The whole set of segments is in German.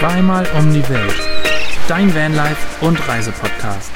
Zweimal um die Welt. Dein Vanlife- und Reisepodcast.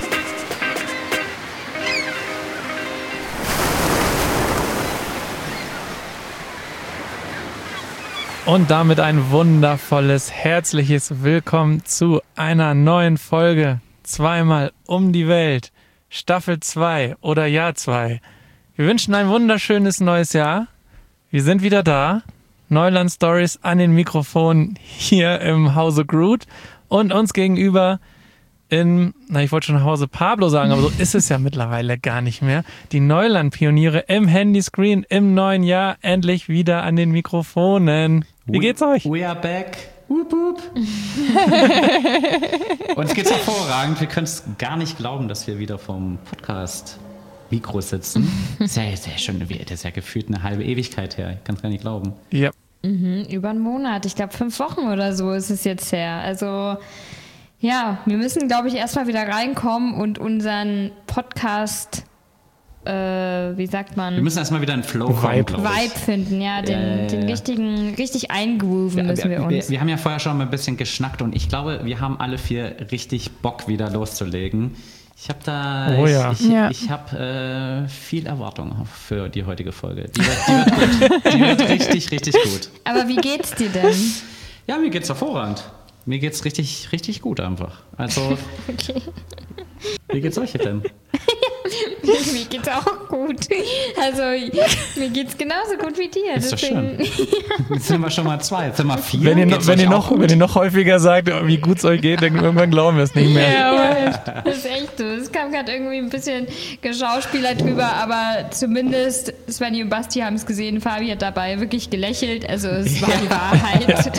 Und damit ein wundervolles, herzliches Willkommen zu einer neuen Folge Zweimal um die Welt. Staffel 2 oder Jahr 2. Wir wünschen ein wunderschönes neues Jahr. Wir sind wieder da. Neuland Stories an den Mikrofonen hier im Hause Groot und uns gegenüber ich wollte schon Hause Pablo sagen, aber so ist es ja mittlerweile gar nicht mehr. Die Neuland-Pioniere im Handyscreen im neuen Jahr endlich wieder an den Mikrofonen. Wie geht's euch? We are back. Wup, wup. Uns geht's hervorragend. Wir können es gar nicht glauben, dass wir wieder vom Podcast-Mikro sitzen. Das ist ja gefühlt eine halbe Ewigkeit her. Ich kann es gar nicht glauben. Ja. Über einen Monat. Ich glaube 5 Wochen oder so ist es jetzt her. Also ja, wir müssen, glaube ich, erstmal wieder reinkommen und unseren Podcast, wie sagt man? Wir müssen erstmal wieder einen Flow kommen, glaube ich. Vibe finden, ja. Den richtig eingrooven müssen wir uns. Wir haben ja vorher schon mal ein bisschen geschnackt und ich glaube, wir haben alle 4 richtig Bock, wieder loszulegen. Ich habe viel Erwartung für die heutige Folge. Die wird gut. Die wird richtig, richtig gut. Aber wie geht's dir denn? Ja, mir geht's hervorragend. Mir geht's richtig, richtig gut einfach. Also, okay. Wie geht's euch denn? Mir geht's auch gut. Also, mir geht's genauso gut wie dir. Ist doch schön. Jetzt sind wir schon mal 2, jetzt sind wir 4. Wenn ihr noch häufiger sagt, wie gut es euch geht, dann irgendwann glauben wir es nicht mehr. Ja, das ist echt so. Es kam gerade irgendwie ein bisschen Geschauspieler drüber, aber zumindest Svenny und Basti haben es gesehen. Fabi hat dabei wirklich gelächelt. Also, es war die Wahrheit.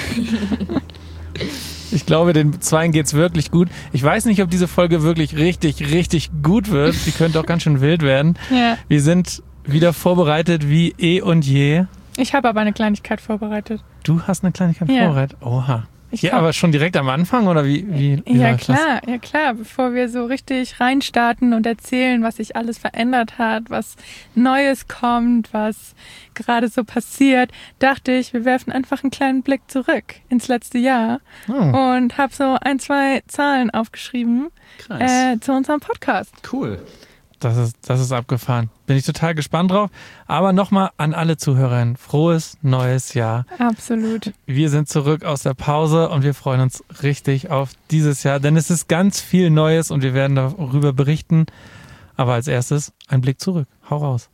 Ich glaube, den Zweien geht's wirklich gut. Ich weiß nicht, ob diese Folge wirklich richtig, richtig gut wird. Die könnte auch ganz schön wild werden. Ja. Wir sind wieder vorbereitet wie eh und je. Ich habe aber eine Kleinigkeit vorbereitet. Du hast eine Kleinigkeit vorbereitet? Oha. Aber schon direkt am Anfang oder wie ja klar, bevor wir so richtig reinstarten und erzählen, was sich alles verändert hat, was Neues kommt, was gerade so passiert, dachte ich, wir werfen einfach einen kleinen Blick zurück ins letzte Jahr und habe so 1, 2 Zahlen aufgeschrieben zu unserem Podcast. Cool. Das ist abgefahren. Bin ich total gespannt drauf. Aber nochmal an alle Zuhörerinnen, frohes neues Jahr. Absolut. Wir sind zurück aus der Pause und wir freuen uns richtig auf dieses Jahr, denn es ist ganz viel Neues und wir werden darüber berichten. Aber als erstes ein Blick zurück. Hau raus.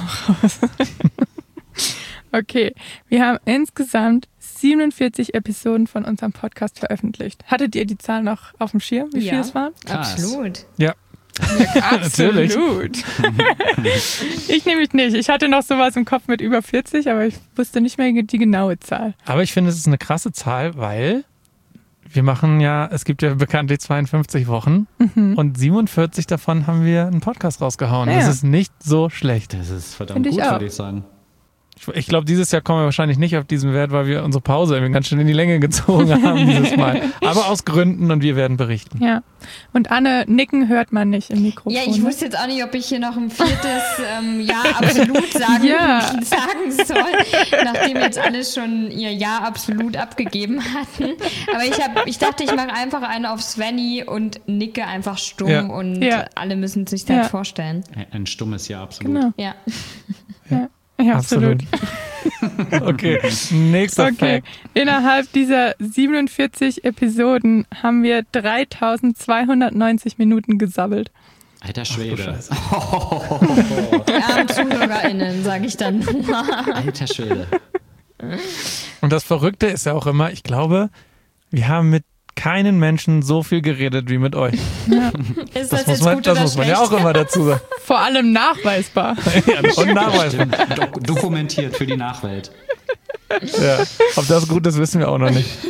Okay, wir haben insgesamt 47 Episoden von unserem Podcast veröffentlicht. Hattet ihr die Zahl noch auf dem Schirm, wie viel es waren? Krass. Absolut. Ja. Absolut. Ich nämlich nicht. Ich hatte noch sowas im Kopf mit über 40, aber ich wusste nicht mehr die genaue Zahl. Aber ich finde, es ist eine krasse Zahl, weil es gibt ja bekanntlich 52 Wochen und 47 davon haben wir einen Podcast rausgehauen. Ja. Das ist nicht so schlecht. Das ist verdammt gut, würde ich sagen. Ich glaube, dieses Jahr kommen wir wahrscheinlich nicht auf diesen Wert, weil wir unsere Pause irgendwie ganz schön in die Länge gezogen haben dieses Mal. Aber aus Gründen und wir werden berichten. Ja. Und Anne, nicken hört man nicht im Mikrofon. Ja, ich wusste jetzt auch nicht, ob ich hier noch ein 4. Jahr absolut sagen soll, nachdem jetzt alle schon ihr Jahr absolut abgegeben hatten. Aber ich dachte, ich mache einfach einen auf Svenny und nicke einfach stumm und alle müssen sich das vorstellen. Ein stummes Jahr absolut. Genau. Ja. Ja, absolut. Okay, nächster Fact. Innerhalb dieser 47 Episoden haben wir 3290 Minuten gesabbelt. Alter Schwede. Die armen ZuhörerInnen, sage ich dann. Alter Schwede. Und das Verrückte ist ja auch immer, ich glaube, wir haben mit keinen Menschen so viel geredet wie mit euch. Ja. Ist das jetzt gut oder muss man ja auch immer dazu sagen. Vor allem nachweisbar. Und nachweisbar. Dokumentiert für die Nachwelt. Ja, ob das gut ist, wissen wir auch noch nicht.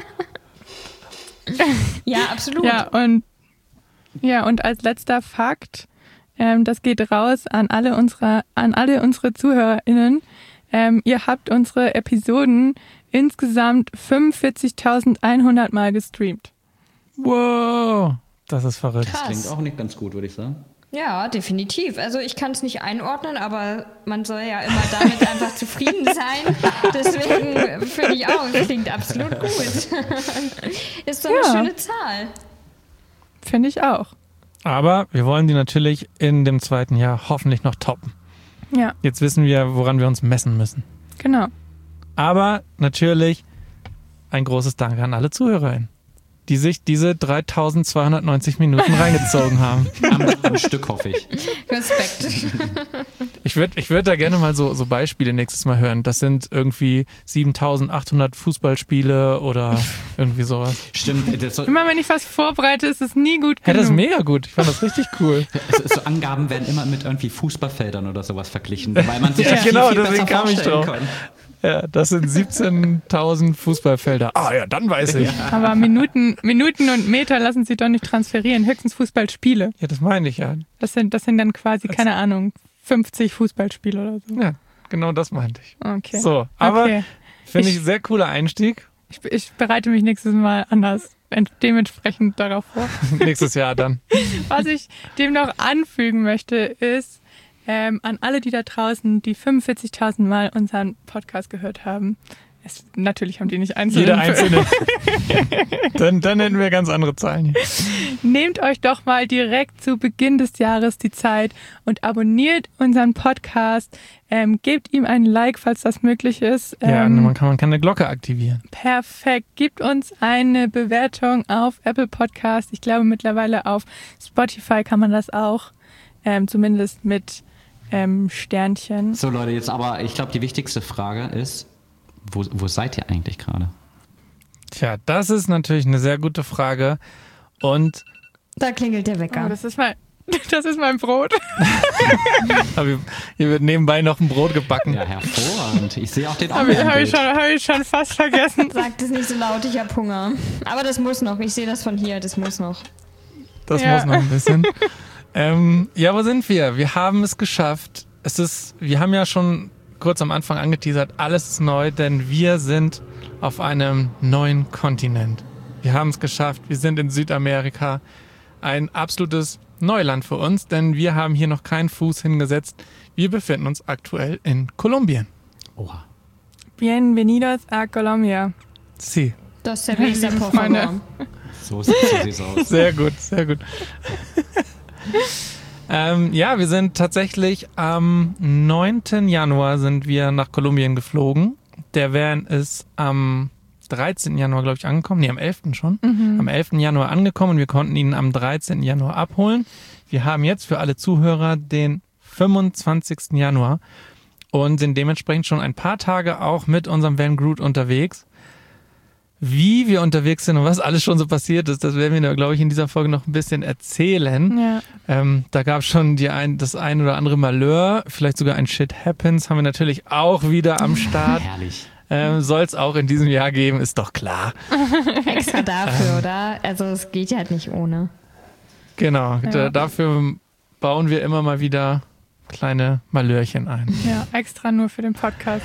Ja, absolut. Ja, und als letzter Fakt, das geht raus an alle unsere ZuhörerInnen. Ihr habt unsere Episoden insgesamt 45.100 Mal gestreamt. Wow, das ist verrückt. Das klingt auch nicht ganz gut, würde ich sagen. Ja, definitiv. Also ich kann es nicht einordnen, aber man soll ja immer damit einfach zufrieden sein. Deswegen finde ich auch, es klingt absolut gut. Ist doch eine schöne Zahl. Finde ich auch. Aber wir wollen die natürlich in dem zweiten Jahr hoffentlich noch toppen. Ja. Jetzt wissen wir, woran wir uns messen müssen. Genau. Aber natürlich ein großes Danke an alle ZuhörerInnen, die sich diese 3290 Minuten reingezogen haben. Am Stück, hoffe ich. Respekt. Ich würd da gerne mal so Beispiele nächstes Mal hören. Das sind irgendwie 7800 Fußballspiele oder irgendwie sowas. Stimmt. Immer wenn ich was vorbereite, ist es nie gut genug. Ja, das ist mega gut. Ich fand das richtig cool. So Angaben werden immer mit irgendwie Fußballfeldern oder sowas verglichen, weil man sich das genau, viel deswegen besser kam ich vorstellen drauf. kann. Ja, das sind 17.000 Fußballfelder. Ah ja, dann weiß ich. Aber Minuten und Meter lassen sich doch nicht transferieren. Höchstens Fußballspiele. Ja, das meine ich ja. Das sind dann quasi, keine Ahnung, 50 Fußballspiele oder so. Ja, genau das meinte ich. Okay. So, aber Okay. finde ich sehr cooler Einstieg. Ich bereite mich nächstes Mal anders dementsprechend darauf vor. Nächstes Jahr dann. Was ich dem noch anfügen möchte, ist, an alle, die da draußen, die 45.000 Mal unseren Podcast gehört haben. Natürlich haben die nicht einzeln. Jeder einzelne. dann hätten wir ganz andere Zahlen hier. Nehmt euch doch mal direkt zu Beginn des Jahres die Zeit und abonniert unseren Podcast. Gebt ihm ein Like, falls das möglich ist. Ja, man kann eine Glocke aktivieren. Perfekt. Gebt uns eine Bewertung auf Apple Podcast. Ich glaube, mittlerweile auf Spotify kann man das auch. Zumindest mit Sternchen. So Leute, jetzt aber, ich glaube, die wichtigste Frage ist, wo seid ihr eigentlich gerade? Tja, das ist natürlich eine sehr gute Frage. Und Da klingelt der Wecker. Oh, das ist mein Brot. aber hier wird nebenbei noch ein Brot gebacken. Ja, hervorragend. Ich sehe auch den Hab ich schon fast vergessen. Sagt es nicht so laut, ich habe Hunger. Aber das muss noch. Ich sehe das von hier, das muss noch. Das Ja. muss noch ein bisschen. Ja, wo sind wir? Wir haben es geschafft. Wir haben ja schon kurz am Anfang angeteasert, alles ist neu, denn wir sind auf einem neuen Kontinent. Wir haben es geschafft. Wir sind in Südamerika. Ein absolutes Neuland für uns, denn wir haben hier noch keinen Fuß hingesetzt. Wir befinden uns aktuell in Kolumbien. Oha. Bienvenidos a Colombia. Sie. Das cerveza, Liebe por Freunde. favor. So sieht's aus. Sehr gut, sehr gut. Ja, wir sind tatsächlich am 9. Januar sind wir nach Kolumbien geflogen. Der Van ist am 13. Januar, glaube ich, angekommen. Nee, am 11. schon. Am 11. Januar angekommen und wir konnten ihn am 13. Januar abholen. Wir haben jetzt für alle Zuhörer den 25. Januar und sind dementsprechend schon ein paar Tage auch mit unserem Van Groot unterwegs. Wie wir unterwegs sind und was alles schon so passiert ist, das werden wir, glaube ich, in dieser Folge noch ein bisschen erzählen. Ja. Da gab es schon das ein oder andere Malheur, vielleicht sogar ein Shit Happens, haben wir natürlich auch wieder am Start. Herrlich. Soll es auch in diesem Jahr geben, ist doch klar. Extra dafür, oder? Also es geht ja halt nicht ohne. Genau, Ja. dafür bauen wir immer mal wieder kleine Malhörchen ein. Ja, extra nur für den Podcast.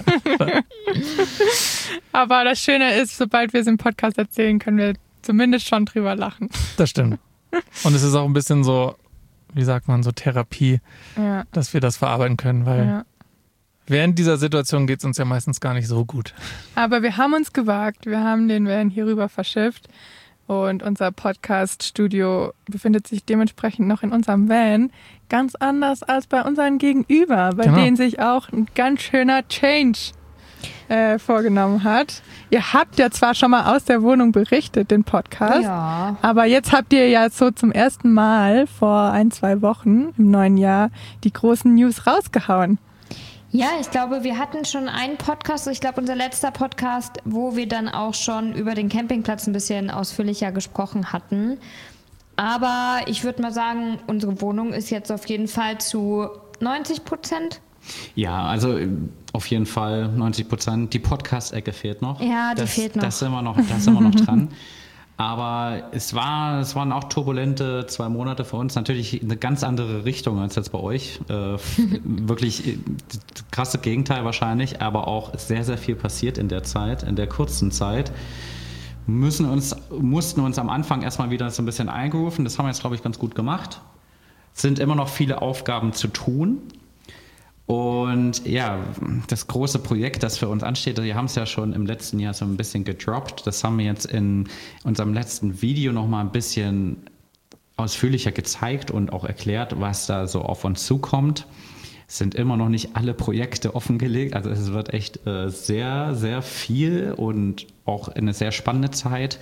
Aber das Schöne ist, sobald wir es im Podcast erzählen, können wir zumindest schon drüber lachen. Das stimmt. Und es ist auch ein bisschen so, wie sagt man, so Therapie, Ja, dass wir das verarbeiten können, weil ja. während dieser Situation geht es uns ja meistens gar nicht so gut. Aber wir haben uns gewagt. Wir haben den Van hier rüber verschifft. Und unser Podcast-Studio befindet sich dementsprechend noch in unserem Van. Ganz anders als bei unseren Gegenüber, bei Genau. denen sich auch ein ganz schöner Change vorgenommen hat. Ihr habt ja zwar schon mal aus der Wohnung berichtet, den Podcast. Ja. Aber jetzt habt ihr ja so zum ersten Mal vor 1-2 Wochen im neuen Jahr die großen News rausgehauen. Ja, ich glaube, wir hatten schon einen Podcast, ich glaube unser letzter Podcast, wo wir dann auch schon über den Campingplatz ein bisschen ausführlicher gesprochen hatten. Aber ich würde mal sagen, unsere Wohnung ist jetzt auf jeden Fall zu 90%. Ja, also auf jeden Fall 90%. Die Podcast-Ecke fehlt noch. Ja, die fehlt noch. Da sind wir noch dran. Aber es waren auch turbulente 2 Monate für uns. Natürlich eine ganz andere Richtung als jetzt bei euch. Wirklich krasse Gegenteil wahrscheinlich, aber auch sehr, sehr viel passiert in der Zeit, in der kurzen Zeit. Mussten uns am Anfang erstmal wieder so ein bisschen eingerufen. Das haben wir jetzt, glaube ich, ganz gut gemacht. sind immer noch viele Aufgaben zu tun. Und ja, das große Projekt, das für uns ansteht, wir haben es ja schon im letzten Jahr so ein bisschen gedroppt. Das haben wir jetzt in unserem letzten Video nochmal ein bisschen ausführlicher gezeigt und auch erklärt, was da so auf uns zukommt. Es sind immer noch nicht alle Projekte offengelegt. Also es wird echt sehr, sehr viel und auch eine sehr spannende Zeit.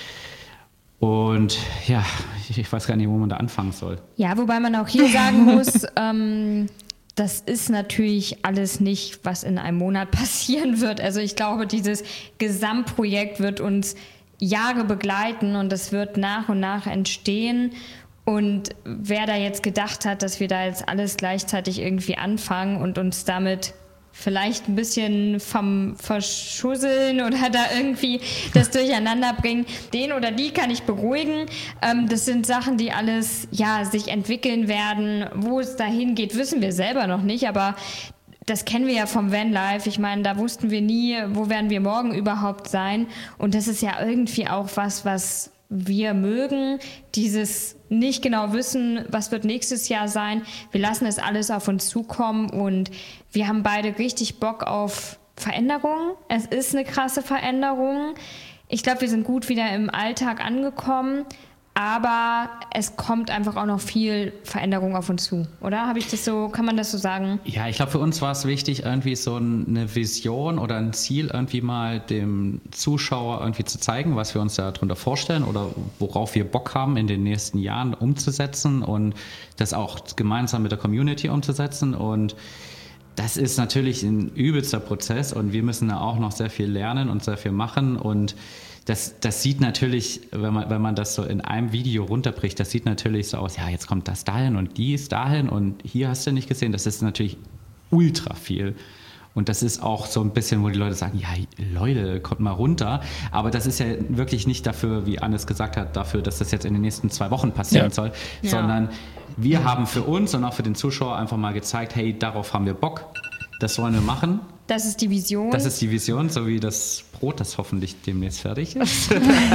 Und ja, ich weiß gar nicht, wo man da anfangen soll. Ja, wobei man auch hier sagen muss, das ist natürlich alles nicht, was in einem Monat passieren wird. Also ich glaube, dieses Gesamtprojekt wird uns Jahre begleiten und es wird nach und nach entstehen. Und wer da jetzt gedacht hat, dass wir da jetzt alles gleichzeitig irgendwie anfangen und uns damit vielleicht ein bisschen vom Verschusseln oder da irgendwie das Durcheinander bringen, den oder die kann ich beruhigen. Das sind Sachen, die alles sich entwickeln werden. Wo es dahin geht, wissen wir selber noch nicht, aber das kennen wir ja vom Vanlife. Ich meine, da wussten wir nie, wo werden wir morgen überhaupt sein. Und das ist ja irgendwie auch was wir mögen, dieses nicht genau wissen, was wird nächstes Jahr sein. Wir lassen es alles auf uns zukommen und wir haben beide richtig Bock auf Veränderungen. Es ist eine krasse Veränderung. Ich glaube, wir sind gut wieder im Alltag angekommen, aber es kommt einfach auch noch viel Veränderung auf uns zu, oder? Kann man das so sagen? Ja, ich glaube, für uns war es wichtig, irgendwie so eine Vision oder ein Ziel irgendwie mal dem Zuschauer irgendwie zu zeigen, was wir uns darunter vorstellen oder worauf wir Bock haben, in den nächsten Jahren umzusetzen und das auch gemeinsam mit der Community umzusetzen. Und das ist natürlich ein übelster Prozess und wir müssen da auch noch sehr viel lernen und sehr viel machen. Und das sieht natürlich, wenn man das so in einem Video runterbricht, das sieht natürlich so aus, ja, jetzt kommt das dahin und dies dahin und hier hast du nicht gesehen. Das ist natürlich ultra viel. Und das ist auch so ein bisschen, wo die Leute sagen, ja, Leute, kommt mal runter. Aber das ist ja wirklich nicht dafür, wie Hannes gesagt hat, dafür, dass das jetzt in den nächsten 2 Wochen passieren soll, sondern wir haben für uns und auch für den Zuschauer einfach mal gezeigt, hey, darauf haben wir Bock, das wollen wir machen. Das ist die Vision. Das ist die Vision, so wie das Brot, das hoffentlich demnächst fertig ist.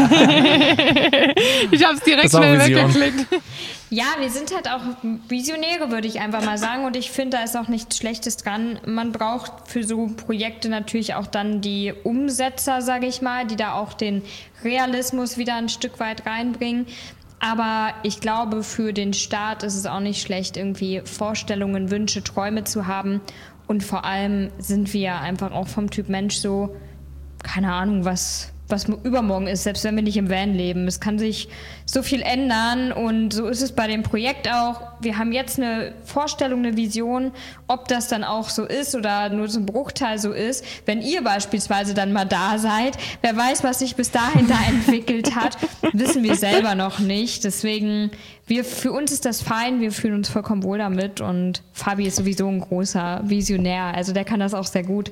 Ich habe es direkt schnell weggeklickt. Ja, wir sind halt auch Visionäre, würde ich einfach mal sagen. Und ich finde, da ist auch nichts Schlechtes dran. Man braucht für so Projekte natürlich auch dann die Umsetzer, sage ich mal, die da auch den Realismus wieder ein Stück weit reinbringen. Aber ich glaube, für den Start ist es auch nicht schlecht, irgendwie Vorstellungen, Wünsche, Träume zu haben. Und vor allem sind wir einfach auch vom Typ Mensch so, keine Ahnung, was übermorgen ist, selbst wenn wir nicht im Van leben. Es kann sich so viel ändern und so ist es bei dem Projekt auch. Wir haben jetzt eine Vorstellung, eine Vision, ob das dann auch so ist oder nur so ein Bruchteil so ist. Wenn ihr beispielsweise dann mal da seid, wer weiß, was sich bis dahin da entwickelt hat, wissen wir selber noch nicht. Deswegen, für uns ist das fein, wir fühlen uns vollkommen wohl damit und Fabi ist sowieso ein großer Visionär, also der kann das auch sehr gut.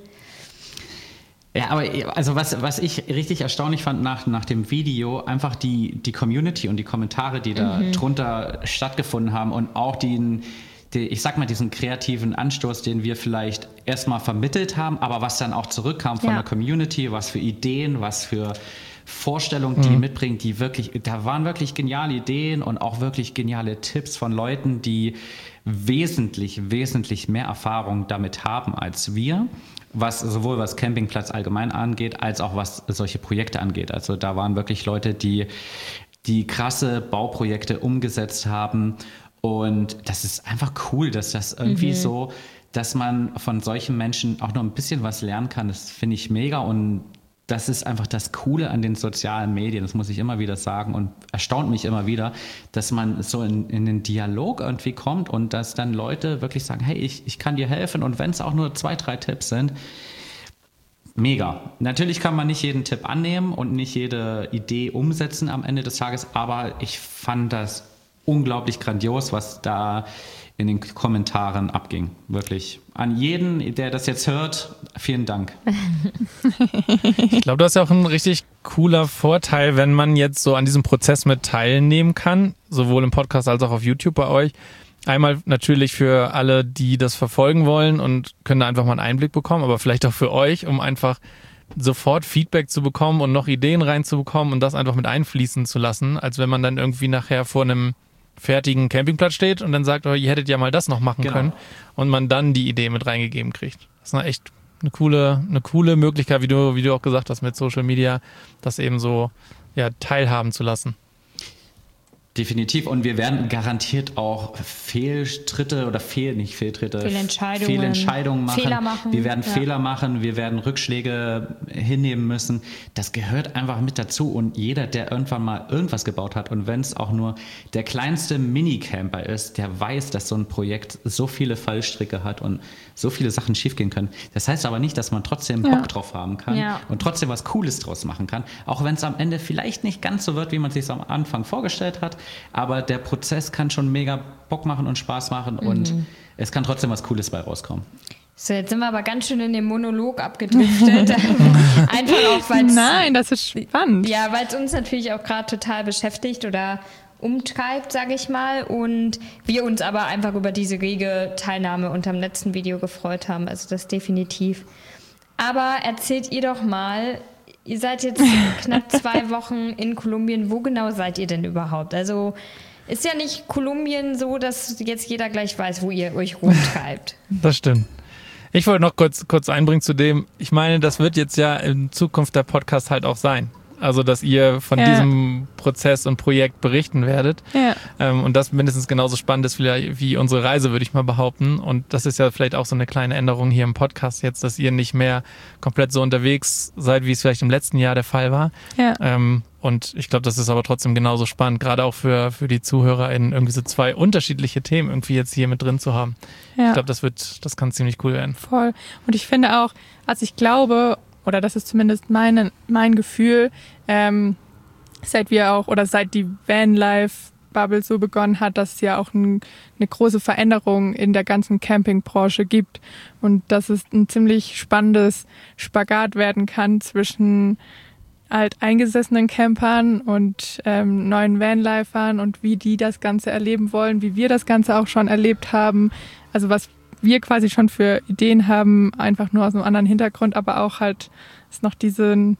Ja, aber also was ich richtig erstaunlich fand nach dem Video, einfach die Community und die Kommentare, die da drunter stattgefunden haben und auch ich sag mal, diesen kreativen Anstoß, den wir vielleicht erstmal vermittelt haben, aber was dann auch zurückkam von der Community, was für Ideen, was für Vorstellungen die mitbringen, da waren wirklich geniale Ideen und auch wirklich geniale Tipps von Leuten, die wesentlich, wesentlich mehr Erfahrung damit haben als wir. Sowohl was Campingplatz allgemein angeht, als auch was solche Projekte angeht. Also da waren wirklich Leute, die krasse Bauprojekte umgesetzt haben. Und das ist einfach cool, dass das irgendwie so, dass man von solchen Menschen auch noch ein bisschen was lernen kann. Das finde ich mega und das ist einfach das Coole an den sozialen Medien, das muss ich immer wieder sagen und erstaunt mich immer wieder, dass man so in den Dialog irgendwie kommt und dass dann Leute wirklich sagen, hey, ich kann dir helfen und wenn es auch nur 2, 3 Tipps sind, mega. Natürlich kann man nicht jeden Tipp annehmen und nicht jede Idee umsetzen am Ende des Tages, aber ich fand das unglaublich grandios, was da in den Kommentaren abging. Wirklich. An jeden, der das jetzt hört, vielen Dank. Ich glaube, das ist auch ein richtig cooler Vorteil, wenn man jetzt so an diesem Prozess mit teilnehmen kann, sowohl im Podcast als auch auf YouTube bei euch. Einmal natürlich für alle, die das verfolgen wollen und können da einfach mal einen Einblick bekommen, aber vielleicht auch für euch, um einfach sofort Feedback zu bekommen und noch Ideen reinzubekommen und das einfach mit einfließen zu lassen, als wenn man dann irgendwie nachher vor einem fertigen Campingplatz steht und dann sagt, oh, ihr hättet ja mal das noch machen Genau. können und man dann die Idee mit reingegeben kriegt. Das ist echt eine coole Möglichkeit, wie du auch gesagt hast, mit Social Media, das eben so teilhaben zu lassen. Definitiv. Und wir werden garantiert auch Fehlentscheidungen machen. Fehler machen. Wir werden Fehler machen. Wir werden Rückschläge hinnehmen müssen. Das gehört einfach mit dazu. Und jeder, der irgendwann mal irgendwas gebaut hat und wenn es auch nur der kleinste Minicamper ist, der weiß, dass so ein Projekt so viele Fallstricke hat und so viele Sachen schiefgehen können. Das heißt aber nicht, dass man trotzdem Bock drauf haben kann und trotzdem was Cooles draus machen kann. Auch wenn es am Ende vielleicht nicht ganz so wird, wie man es sich am Anfang vorgestellt hat. Aber der Prozess kann schon mega Bock machen und Spaß machen und es kann trotzdem was Cooles bei rauskommen. So, jetzt sind wir aber ganz schön in den Monolog abgedriftet. Einfach auch, weil Nein, das ist spannend. Ja, weil es uns natürlich auch gerade total beschäftigt oder umtreibt, sage ich mal. Und wir uns aber einfach über diese rege Teilnahme unterm letzten Video gefreut haben. Also das definitiv. Aber erzählt ihr doch mal, ihr seid jetzt knapp 2 Wochen in Kolumbien. Wo genau seid ihr denn überhaupt? Also ist ja nicht Kolumbien so, dass jetzt jeder gleich weiß, wo ihr euch rumtreibt. Das stimmt. Ich wollte noch kurz einbringen zu dem, ich meine, das wird jetzt ja in Zukunft der Podcast halt auch sein. Also, dass ihr von diesem Prozess und Projekt berichten werdet. Ja. Und das mindestens genauso spannend ist wie unsere Reise, würde ich mal behaupten. Und das ist ja vielleicht auch so eine kleine Änderung hier im Podcast jetzt, dass ihr nicht mehr komplett so unterwegs seid, wie es vielleicht im letzten Jahr der Fall war. Ja. Und ich glaube, das ist aber trotzdem genauso spannend, gerade auch für die ZuhörerInnen, irgendwie so 2 unterschiedliche Themen irgendwie jetzt hier mit drin zu haben. Ja. Ich glaube, das kann ziemlich cool werden. Voll. Und ich finde auch, also ich glaube, oder das ist zumindest mein Gefühl, seit die Vanlife-Bubble so begonnen hat, dass es ja auch eine große Veränderung in der ganzen Campingbranche gibt und dass es ein ziemlich spannendes Spagat werden kann zwischen alteingesessenen Campern und neuen Vanlifern und wie die das Ganze erleben wollen, wie wir das Ganze auch schon erlebt haben. Also was wir quasi schon für Ideen haben, einfach nur aus einem anderen Hintergrund, aber auch halt ist noch diesen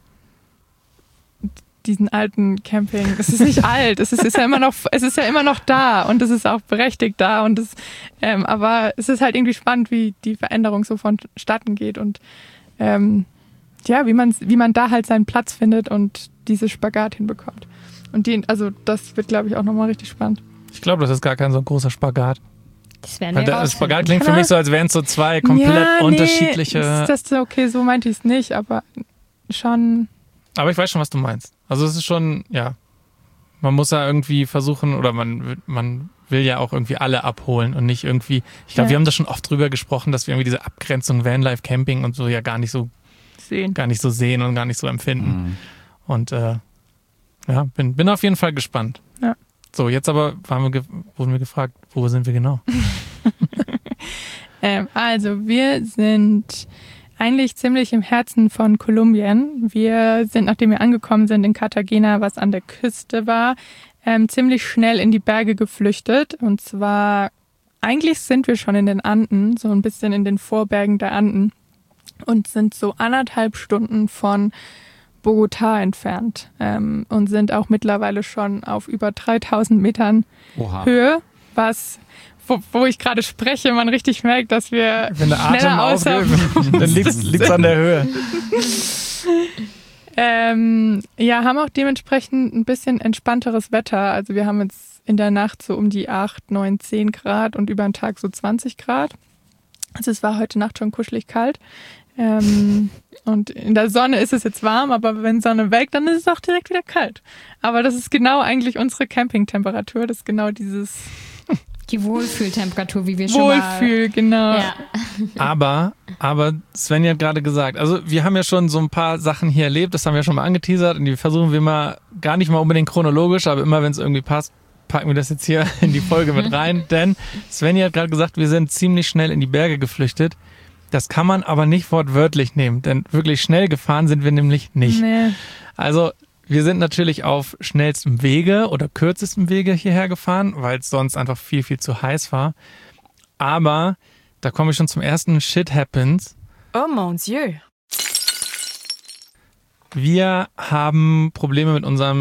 alten Camping. Es ist nicht alt, es ist ja immer noch da und es ist auch berechtigt da und aber es ist halt irgendwie spannend, wie die Veränderung so vonstatten geht und wie man da halt seinen Platz findet und diese Spagat hinbekommt. Und das wird, glaube ich, auch nochmal richtig spannend. Ich glaube, das ist gar kein so großer Spagat. Das wäre der Spagat klingt für mich so, als wären es so 2 komplett unterschiedliche... Das ist okay, so meinte ich es nicht, aber schon... Aber ich weiß schon, was du meinst. Also es ist schon, man muss ja irgendwie versuchen, oder man will ja auch irgendwie alle abholen und nicht irgendwie... Ich glaube, wir haben da schon oft drüber gesprochen, dass wir irgendwie diese Abgrenzung Vanlife, Camping und so ja gar nicht so sehen und gar nicht so empfinden. Und bin auf jeden Fall gespannt. Ja. So, jetzt aber wurden wir gefragt, wo sind wir genau? Also wir sind eigentlich ziemlich im Herzen von Kolumbien. Wir sind, nachdem wir angekommen sind in Cartagena, was an der Küste war, ziemlich schnell in die Berge geflüchtet. Und zwar, eigentlich sind wir schon in den Anden, so ein bisschen in den Vorbergen der Anden und sind so 1,5 Stunden von Bogotá entfernt und sind auch mittlerweile schon auf über 3000 Metern Höhe, wo ich gerade spreche, man richtig merkt, dass wir wenn der Atem ausgeht, dann liegt's an der Höhe. Haben auch dementsprechend ein bisschen entspannteres Wetter. Also wir haben jetzt in der Nacht so um die 8, 9, 10 Grad und über den Tag so 20 Grad. Also es war heute Nacht schon kuschelig kalt. Und in der Sonne ist es jetzt warm, aber wenn Sonne weg, dann ist es auch direkt wieder kalt. Aber das ist genau eigentlich unsere Campingtemperatur. Das ist genau dieses... Die Wohlfühltemperatur, wie wir schon mal... Wohlfühl, genau. Ja. Aber Svenja hat gerade gesagt, also wir haben ja schon so ein paar Sachen hier erlebt, das haben wir schon mal angeteasert und die versuchen wir mal, gar nicht mal unbedingt chronologisch, aber immer, wenn es irgendwie passt, packen wir das jetzt hier in die Folge mit rein. Denn Svenja hat gerade gesagt, wir sind ziemlich schnell in die Berge geflüchtet. Das kann man aber nicht wortwörtlich nehmen, denn wirklich schnell gefahren sind wir nämlich nicht. Nee. Also wir sind natürlich auf schnellstem Wege oder kürzestem Wege hierher gefahren, weil es sonst einfach viel, viel zu heiß war. Aber da komme ich schon zum ersten Shit Happens. Oh mon Dieu. Wir haben Probleme mit unserem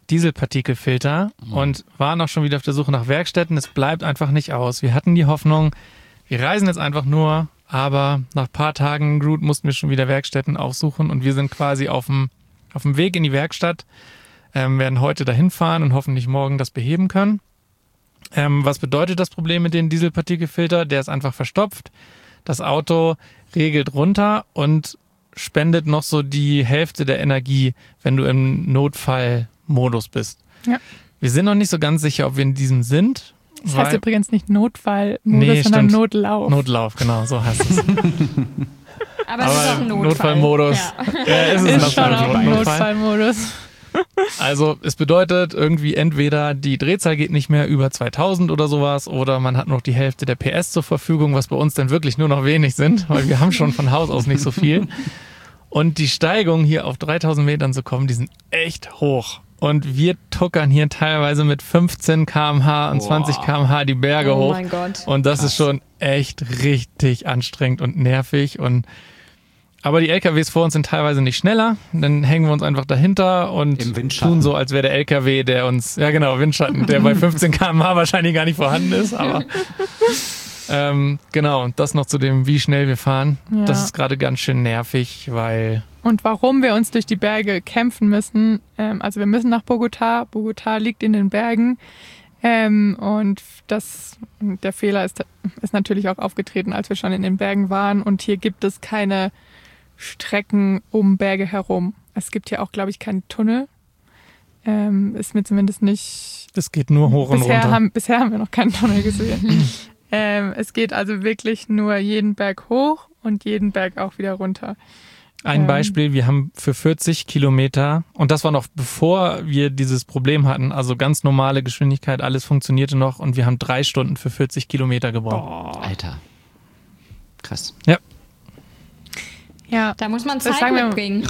Dieselpartikelfilter und waren auch schon wieder auf der Suche nach Werkstätten. Es bleibt einfach nicht aus. Wir hatten die Hoffnung, wir reisen jetzt einfach nur, aber nach ein paar Tagen Groot mussten wir schon wieder Werkstätten aufsuchen und wir sind quasi auf dem Weg in die Werkstatt, werden heute dahin fahren und hoffentlich morgen das beheben können. Was bedeutet das Problem mit dem Dieselpartikelfilter? Der ist einfach verstopft. Das Auto regelt runter und spendet noch so die Hälfte der Energie, wenn du im Notfallmodus bist. Ja. Wir sind noch nicht so ganz sicher, ob wir in diesem sind. Das heißt übrigens nicht Notfallmodus, sondern Notlauf. Notlauf, genau, so heißt es. Aber es ist auch ein Notfall. Notfallmodus. Ja. Ist schon auch ein Notfallmodus. Also es bedeutet irgendwie entweder die Drehzahl geht nicht mehr über 2000 oder sowas oder man hat noch die Hälfte der PS zur Verfügung, was bei uns dann wirklich nur noch wenig sind, weil wir haben schon von Haus aus nicht so viel. Und die Steigungen hier auf 3000 Metern zu kommen, die sind echt hoch. Und wir tuckern hier teilweise mit 15 km/h und 20 km/h die Berge hoch. Oh mein Gott. Und das ist schon echt richtig anstrengend und nervig. Aber die LKWs vor uns sind teilweise nicht schneller. Dann hängen wir uns einfach dahinter und tun so, als wäre der LKW, der uns, ja genau, Windschatten, der bei 15 km/h wahrscheinlich gar nicht vorhanden ist. Aber genau, und das noch zu dem, wie schnell wir fahren. Ja. Das ist gerade ganz schön nervig, weil... Und warum wir uns durch die Berge kämpfen müssen, also wir müssen nach Bogotá. Bogotá liegt in den Bergen. Und der Fehler ist natürlich auch aufgetreten, als wir schon in den Bergen waren. Und hier gibt es keine Strecken um Berge herum. Es gibt hier auch, glaube ich, keinen Tunnel. Ist mir zumindest nicht... Das geht nur hoch und runter. Bisher haben wir noch keinen Tunnel gesehen. Es geht also wirklich nur jeden Berg hoch und jeden Berg auch wieder runter. Ein Beispiel, wir haben für 40 Kilometer, und das war noch bevor wir dieses Problem hatten, also ganz normale Geschwindigkeit, alles funktionierte noch und wir haben 3 Stunden für 40 Kilometer gebraucht. Boah. Alter. Krass. Ja, da muss man Zeit mitbringen.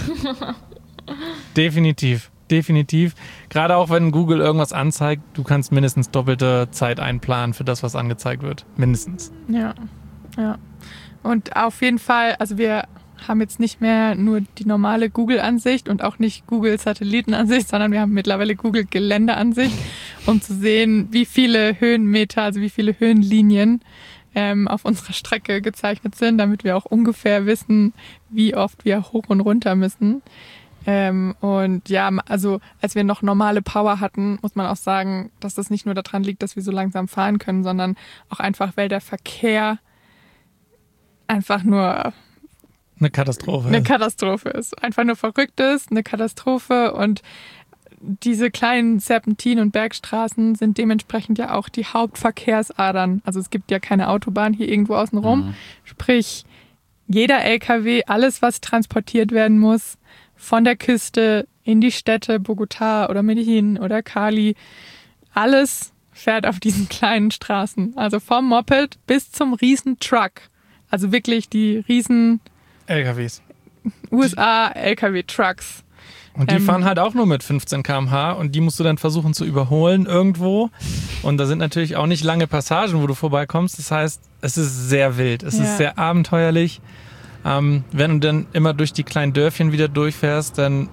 Definitiv. Gerade auch wenn Google irgendwas anzeigt, du kannst mindestens doppelte Zeit einplanen für das, was angezeigt wird. Mindestens. Ja. Und auf jeden Fall, also wir haben jetzt nicht mehr nur die normale Google-Ansicht und auch nicht Google-Satellitenansicht, sondern wir haben mittlerweile Google-Geländeansicht, um zu sehen, wie viele Höhenmeter, also wie viele Höhenlinien auf unserer Strecke gezeichnet sind, damit wir auch ungefähr wissen, wie oft wir hoch und runter müssen. Und ja, also als wir noch normale Power hatten, muss man auch sagen, dass das nicht nur daran liegt, dass wir so langsam fahren können, sondern auch einfach, weil der Verkehr einfach nur eine Katastrophe ist. Einfach nur verrückt ist, eine Katastrophe. Und diese kleinen Serpentin- und Bergstraßen sind dementsprechend ja auch die Hauptverkehrsadern. Also es gibt ja keine Autobahn hier irgendwo außenrum. Sprich, jeder LKW, alles, was transportiert werden muss, von der Küste in die Städte, Bogotá oder Medellin oder Cali, alles fährt auf diesen kleinen Straßen. Also vom Moped bis zum riesen Truck. Also wirklich die riesen LKWs. USA-LKW-Trucks. Und die fahren halt auch nur mit 15 km/h und die musst du dann versuchen zu überholen irgendwo. Und da sind natürlich auch nicht lange Passagen, wo du vorbeikommst. Das heißt, es ist sehr wild, es ist sehr abenteuerlich. Wenn du dann immer durch die kleinen Dörfchen wieder durchfährst, dann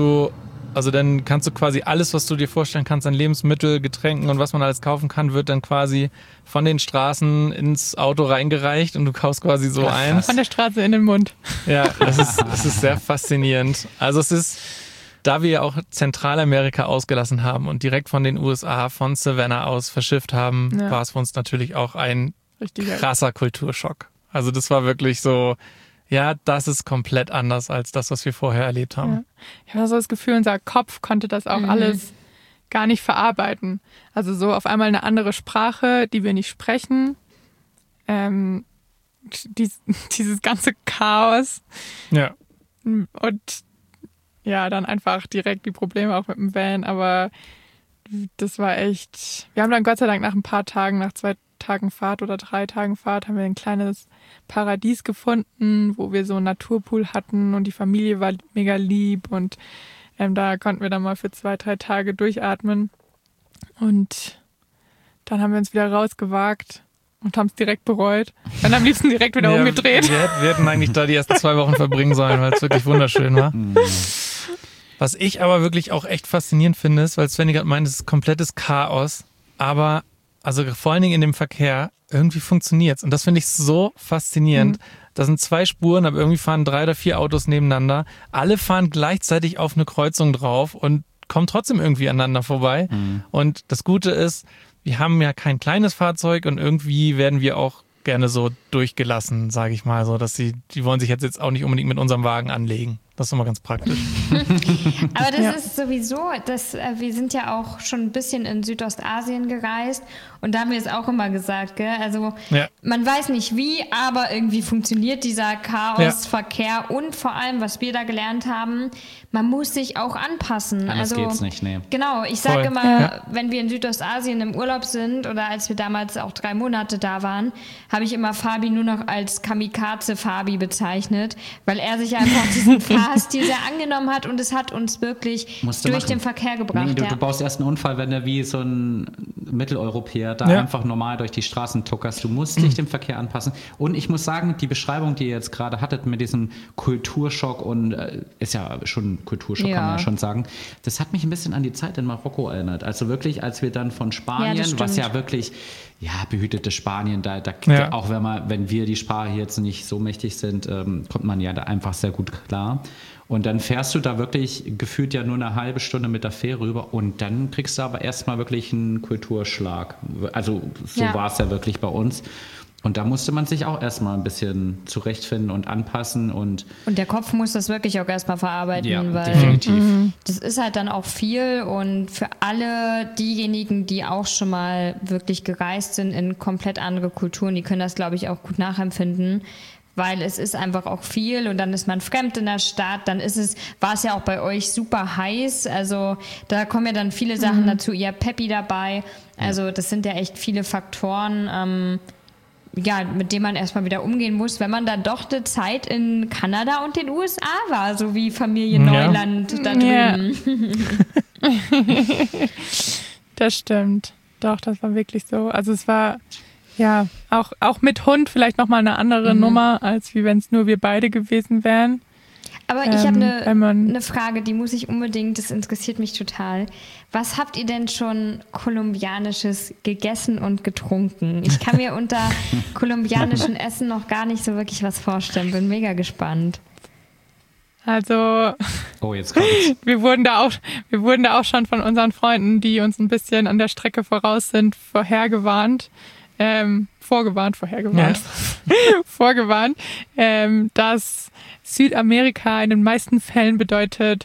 dann kannst du quasi alles, was du dir vorstellen kannst an Lebensmittel, Getränken und was man alles kaufen kann, wird dann quasi von den Straßen ins Auto reingereicht und du kaufst quasi so ein. Von der Straße in den Mund. Ja, das ist sehr faszinierend. Also es ist, da wir ja auch Zentralamerika ausgelassen haben und direkt von den USA, von Savannah aus verschifft haben, war es für uns natürlich auch ein krasser Kulturschock. Also das war wirklich so... Ja, das ist komplett anders als das, was wir vorher erlebt haben. Ja. Ich habe so das Gefühl, unser Kopf konnte das auch alles gar nicht verarbeiten. Also so auf einmal eine andere Sprache, die wir nicht sprechen. Dieses ganze Chaos. Ja. Und ja, dann einfach direkt die Probleme auch mit dem Van. Aber das war echt... Wir haben dann Gott sei Dank nach ein paar Tagen, nach 2 Tagen Fahrt oder 3 Tagen Fahrt, haben wir ein kleines Paradies gefunden, wo wir so einen Naturpool hatten und die Familie war mega lieb und da konnten wir dann mal für 2-3 Tage durchatmen und dann haben wir uns wieder rausgewagt und haben es direkt bereut. Dann am liebsten direkt wieder umgedreht. Wir hätten eigentlich da die ersten 2 Wochen verbringen sollen, weil es wirklich wunderschön war. Was ich aber wirklich auch echt faszinierend finde, ist, weil Svenny gerade meint, es ist komplettes Chaos, aber also vor allen Dingen in dem Verkehr, irgendwie funktioniert's. Und das finde ich so faszinierend. Da sind 2 Spuren, aber irgendwie fahren 3 oder 4 Autos nebeneinander. Alle fahren gleichzeitig auf eine Kreuzung drauf und kommen trotzdem irgendwie aneinander vorbei. Und das Gute ist, wir haben ja kein kleines Fahrzeug und irgendwie werden wir auch gerne so durchgelassen, sage ich mal so, dass die wollen sich jetzt auch nicht unbedingt mit unserem Wagen anlegen. Das ist immer ganz praktisch. Aber das ist sowieso, wir sind ja auch schon ein bisschen in Südostasien gereist und da haben wir es auch immer gesagt, gell? Also man weiß nicht wie, aber irgendwie funktioniert dieser Chaosverkehr und vor allem, was wir da gelernt haben, man muss sich auch anpassen. Anders geht's nicht, nee. Genau, ich sage immer, wenn wir in Südostasien im Urlaub sind oder als wir damals auch 3 Monate da waren, habe ich immer Fabi nur noch als Kamikaze-Fabi bezeichnet, weil er sich einfach diesen Fahrstil sehr angenommen hat und es hat uns wirklich durch den Verkehr gebracht. Nee, du baust erst einen Unfall, wenn du wie so ein Mitteleuropäer da einfach normal durch die Straßen tuckerst. Du musst dich dem Verkehr anpassen. Und ich muss sagen, die Beschreibung, die ihr jetzt gerade hattet mit diesem Kulturschock und ist ja schon ein Kulturschock, kann man ja schon sagen, das hat mich ein bisschen an die Zeit in Marokko erinnert. Also wirklich, als wir dann von Spanien, was ja wirklich behütete Spanien, da auch wenn wir die Sprache jetzt nicht so mächtig sind, kommt man ja da einfach sehr gut klar. Und dann fährst du da wirklich gefühlt ja nur eine halbe Stunde mit der Fähre rüber und dann kriegst du aber erstmal wirklich einen Kulturschlag. Also so war es ja wirklich bei uns. Und da musste man sich auch erstmal ein bisschen zurechtfinden und anpassen. Und der Kopf muss das wirklich auch erstmal verarbeiten, weil definitiv. Das ist halt dann auch viel und für alle diejenigen, die auch schon mal wirklich gereist sind in komplett andere Kulturen, die können das, glaube ich, auch gut nachempfinden. Weil es ist einfach auch viel und dann ist man fremd in der Stadt, dann war es ja auch bei euch super heiß, also da kommen ja dann viele Sachen dazu, ihr habt Peppi dabei, also das sind ja echt viele Faktoren, mit denen man erstmal wieder umgehen muss, wenn man dann doch eine Zeit in Kanada und den USA war, so wie Familie Neuland da drüben. Das stimmt, doch, das war wirklich so, also es war... Ja, auch mit Hund vielleicht nochmal eine andere Nummer, als wie wenn es nur wir beide gewesen wären. Aber ich habe eine Frage, die muss ich unbedingt, das interessiert mich total. Was habt ihr denn schon Kolumbianisches gegessen und getrunken? Ich kann mir unter kolumbianischem Essen noch gar nicht so wirklich was vorstellen. Bin mega gespannt. Also, jetzt kommt's. wir wurden da auch schon von unseren Freunden, die uns ein bisschen an der Strecke voraus sind, vorgewarnt, dass Südamerika in den meisten Fällen bedeutet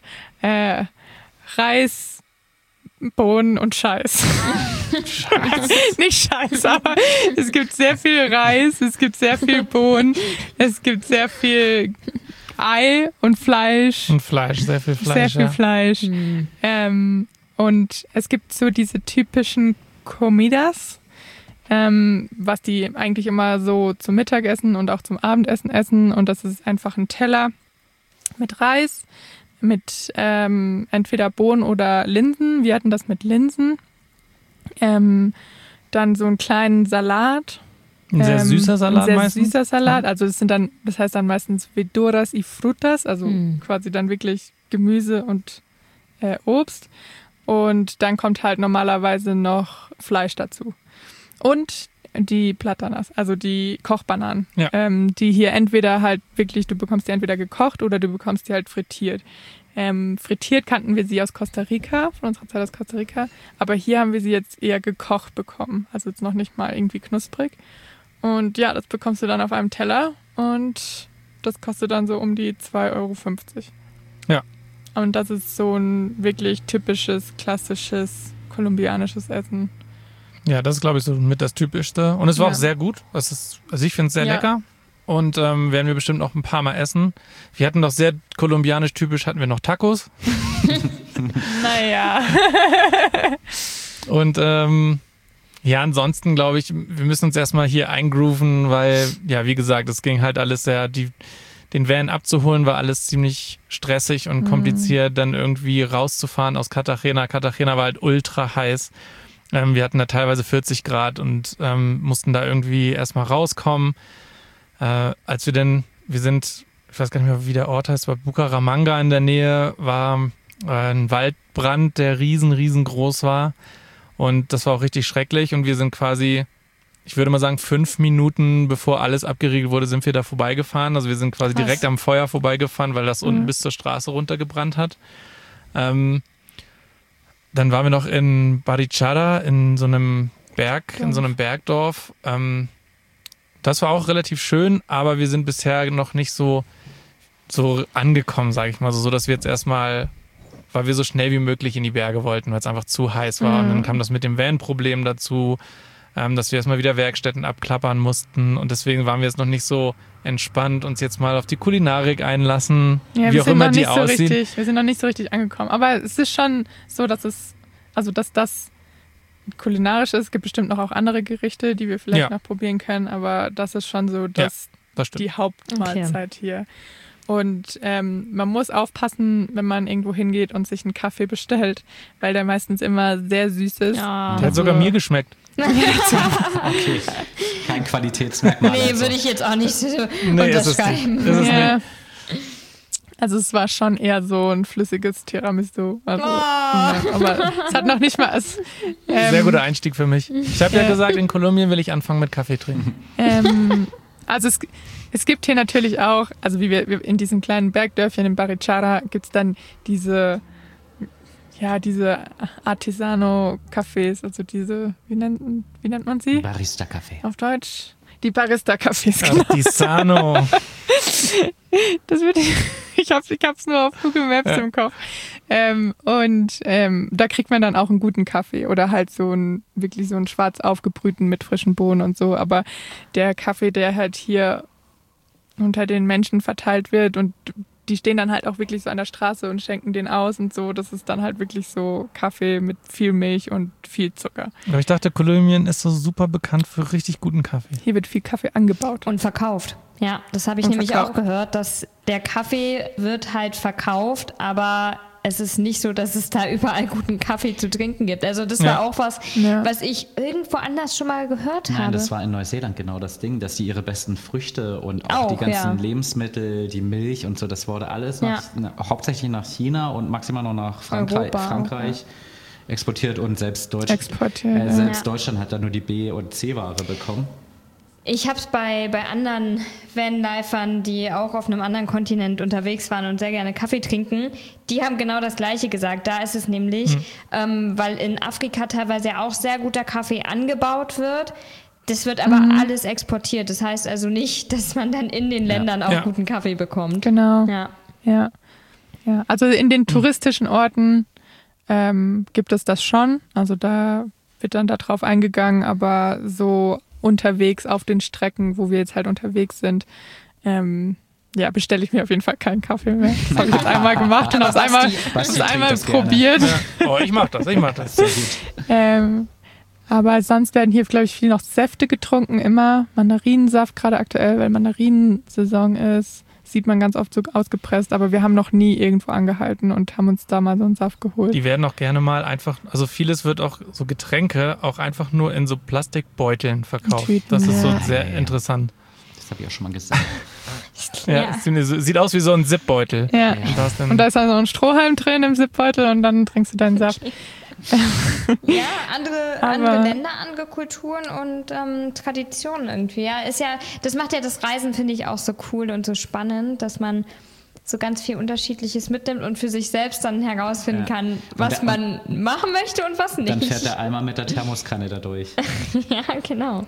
Reis, Bohnen und Scheiß. Nicht Scheiß, aber es gibt sehr viel Reis, es gibt sehr viel Bohnen, es gibt sehr viel Ei und Fleisch. Sehr viel Fleisch. Sehr viel Fleisch. Und es gibt so diese typischen Comidas, was die eigentlich immer so zum Mittagessen und auch zum Abendessen essen. Und das ist einfach ein Teller mit Reis, mit entweder Bohnen oder Linsen. Wir hatten das mit Linsen. Dann so einen kleinen Salat. Ein sehr süßer Salat meistens. Sehr süßer Salat. Also das heißt dann meistens Verduras y Frutas, also quasi dann wirklich Gemüse und Obst. Und dann kommt halt normalerweise noch Fleisch dazu. Und die Platanas, also die Kochbananen, die hier entweder halt wirklich, du bekommst die entweder gekocht oder du bekommst die halt frittiert. Frittiert kannten wir sie aus Costa Rica, von unserer Zeit aus Costa Rica, aber hier haben wir sie jetzt eher gekocht bekommen, also jetzt noch nicht mal irgendwie knusprig. Und ja, das bekommst du dann auf einem Teller und das kostet dann so um die 2,50 Euro. Ja. Und das ist so ein wirklich typisches, klassisches, kolumbianisches Essen. Ja, das ist, glaube ich, so mit das Typischste. Und es war auch sehr gut. Also ich finde es sehr lecker. Und werden wir bestimmt noch ein paar Mal essen. Wir hatten doch sehr kolumbianisch typisch, hatten wir noch Tacos. Naja. Und ansonsten glaube ich, wir müssen uns erstmal hier eingrooven, weil, ja, wie gesagt, es ging halt alles den Van abzuholen, war alles ziemlich stressig und kompliziert, dann irgendwie rauszufahren aus Cartagena. Cartagena war halt ultra heiß. Wir hatten da teilweise 40 Grad und mussten da irgendwie erstmal rauskommen. Wir sind, ich weiß gar nicht mehr, wie der Ort heißt, war Bucaramanga in der Nähe, war ein Waldbrand, der riesengroß war. Und das war auch richtig schrecklich. Und wir sind quasi, ich würde mal sagen, 5 Minuten bevor alles abgeriegelt wurde, sind wir da vorbeigefahren. Also wir sind quasi direkt am Feuer vorbeigefahren, weil das unten bis zur Straße runtergebrannt hat. Dann waren wir noch in Barichara, in so einem Bergdorf. Das war auch relativ schön, aber wir sind bisher noch nicht so angekommen, sage ich mal, so dass wir jetzt erstmal, weil wir so schnell wie möglich in die Berge wollten, weil es einfach zu heiß war. Und dann kam das mit dem Van-Problem dazu, dass wir erstmal wieder Werkstätten abklappern mussten. Und deswegen waren wir jetzt noch nicht so entspannt, uns jetzt mal auf die Kulinarik einlassen, wie auch immer die aussieht. Wir sind noch nicht so richtig angekommen. Aber es ist schon so, dass das kulinarisch ist. Es gibt bestimmt noch auch andere Gerichte, die wir vielleicht noch probieren können. Aber das ist schon so das die Hauptmahlzeit hier. Und man muss aufpassen, wenn man irgendwo hingeht und sich einen Kaffee bestellt, weil der meistens immer sehr süß ist. Ja. Der hat sogar mir geschmeckt. Okay, kein Qualitätsmerkmal. Nee, würde ich jetzt auch nicht so unterschreiben. Ist es nicht. Also es war schon eher so ein flüssiges Tiramisu. Also, aber es hat noch nicht mal... Sehr guter Einstieg für mich. Ich habe ja gesagt, in Kolumbien will ich anfangen mit Kaffee trinken. Also es gibt hier natürlich auch, also wie wir in diesen kleinen Bergdörfchen in Barichara gibt es dann diese Artisano-Cafés, also diese, wie nennt man sie? Barista-Café. Auf Deutsch? Die Barista-Cafés, genau. Artisano. Ich hab's nur auf Google Maps im Kopf. Da kriegt man dann auch einen guten Kaffee oder halt wirklich so einen schwarz aufgebrühten mit frischen Bohnen und so. Aber der Kaffee, der halt hier unter den Menschen verteilt wird und die stehen dann halt auch wirklich so an der Straße und schenken den aus und so. Das ist dann halt wirklich so Kaffee mit viel Milch und viel Zucker. Aber ich dachte, Kolumbien ist so super bekannt für richtig guten Kaffee. Hier wird viel Kaffee angebaut. Und verkauft. Ja, das habe ich nämlich auch gehört, dass der Kaffee wird halt verkauft, aber es ist nicht so, dass es da überall guten Kaffee zu trinken gibt. Also das war auch was ich irgendwo anders schon mal gehört habe. Nein, das war in Neuseeland genau das Ding, dass die ihre besten Früchte und auch die ganzen Lebensmittel, die Milch und so, das wurde alles hauptsächlich nach China und maximal noch nach Frankreich exportiert und selbst Deutschland hat da nur die B- und C-Ware bekommen. Ich habe es bei anderen Vanlifern, die auch auf einem anderen Kontinent unterwegs waren und sehr gerne Kaffee trinken, die haben genau das Gleiche gesagt. Da ist es nämlich, weil in Afrika teilweise ja auch sehr guter Kaffee angebaut wird. Das wird aber alles exportiert. Das heißt also nicht, dass man dann in den Ländern auch guten Kaffee bekommt. Genau. Ja. Also in den touristischen Orten gibt es das schon. Also da wird dann darauf eingegangen, aber so unterwegs auf den Strecken, wo wir jetzt halt unterwegs sind, bestelle ich mir auf jeden Fall keinen Kaffee mehr. Das habe ich jetzt einmal gemacht und habe es einmal probiert. Ja. Oh, ich mach das. Sehr gut. Aber sonst werden hier, glaube ich, viel noch Säfte getrunken, immer Mandarinensaft, gerade aktuell, weil Mandarinensaison ist, sieht man ganz oft so ausgepresst, aber wir haben noch nie irgendwo angehalten und haben uns da mal so einen Saft geholt. Die werden auch gerne mal einfach, also vieles wird auch so Getränke auch einfach nur in so Plastikbeuteln verkauft. Tüten, das ist so sehr interessant. Das habe ich auch schon mal gesehen. Sieht aus wie so ein Zipbeutel. Ja. Und da ist dann so ein Strohhalm drin im Zipbeutel und dann trinkst du deinen Saft. Ja, andere Länder, andere Kulturen und Traditionen irgendwie. Ja, das macht ja das Reisen, finde ich, auch so cool und so spannend, dass man so ganz viel Unterschiedliches mitnimmt und für sich selbst dann herausfinden kann, was man machen möchte und was nicht. Dann fährt der Eimer mit der Thermoskanne da durch. Ja, genau.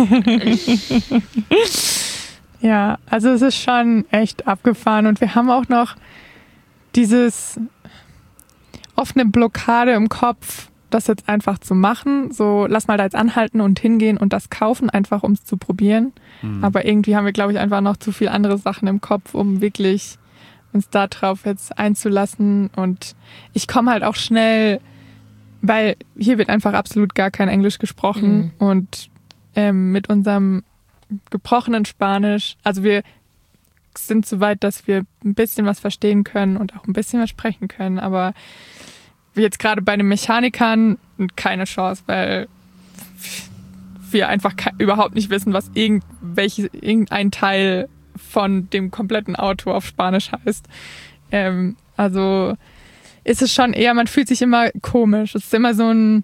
Ja, also es ist schon echt abgefahren und wir haben auch noch dieses offene Blockade im Kopf, das jetzt einfach zu machen. So, lass mal da jetzt anhalten und hingehen und das kaufen, einfach um es zu probieren. Aber irgendwie haben wir, glaube ich, einfach noch zu viel andere Sachen im Kopf, um wirklich uns da drauf jetzt einzulassen. Und ich komme halt auch schnell, weil hier wird einfach absolut gar kein Englisch gesprochen. Und mit unserem gebrochenen Spanisch, also wir sind so weit, dass wir ein bisschen was verstehen können und auch ein bisschen was sprechen können, aber jetzt gerade bei den Mechanikern keine Chance, weil wir einfach überhaupt nicht wissen, was irgendein Teil von dem kompletten Auto auf Spanisch heißt. Also ist es schon eher, man fühlt sich immer komisch. Es ist immer so ein,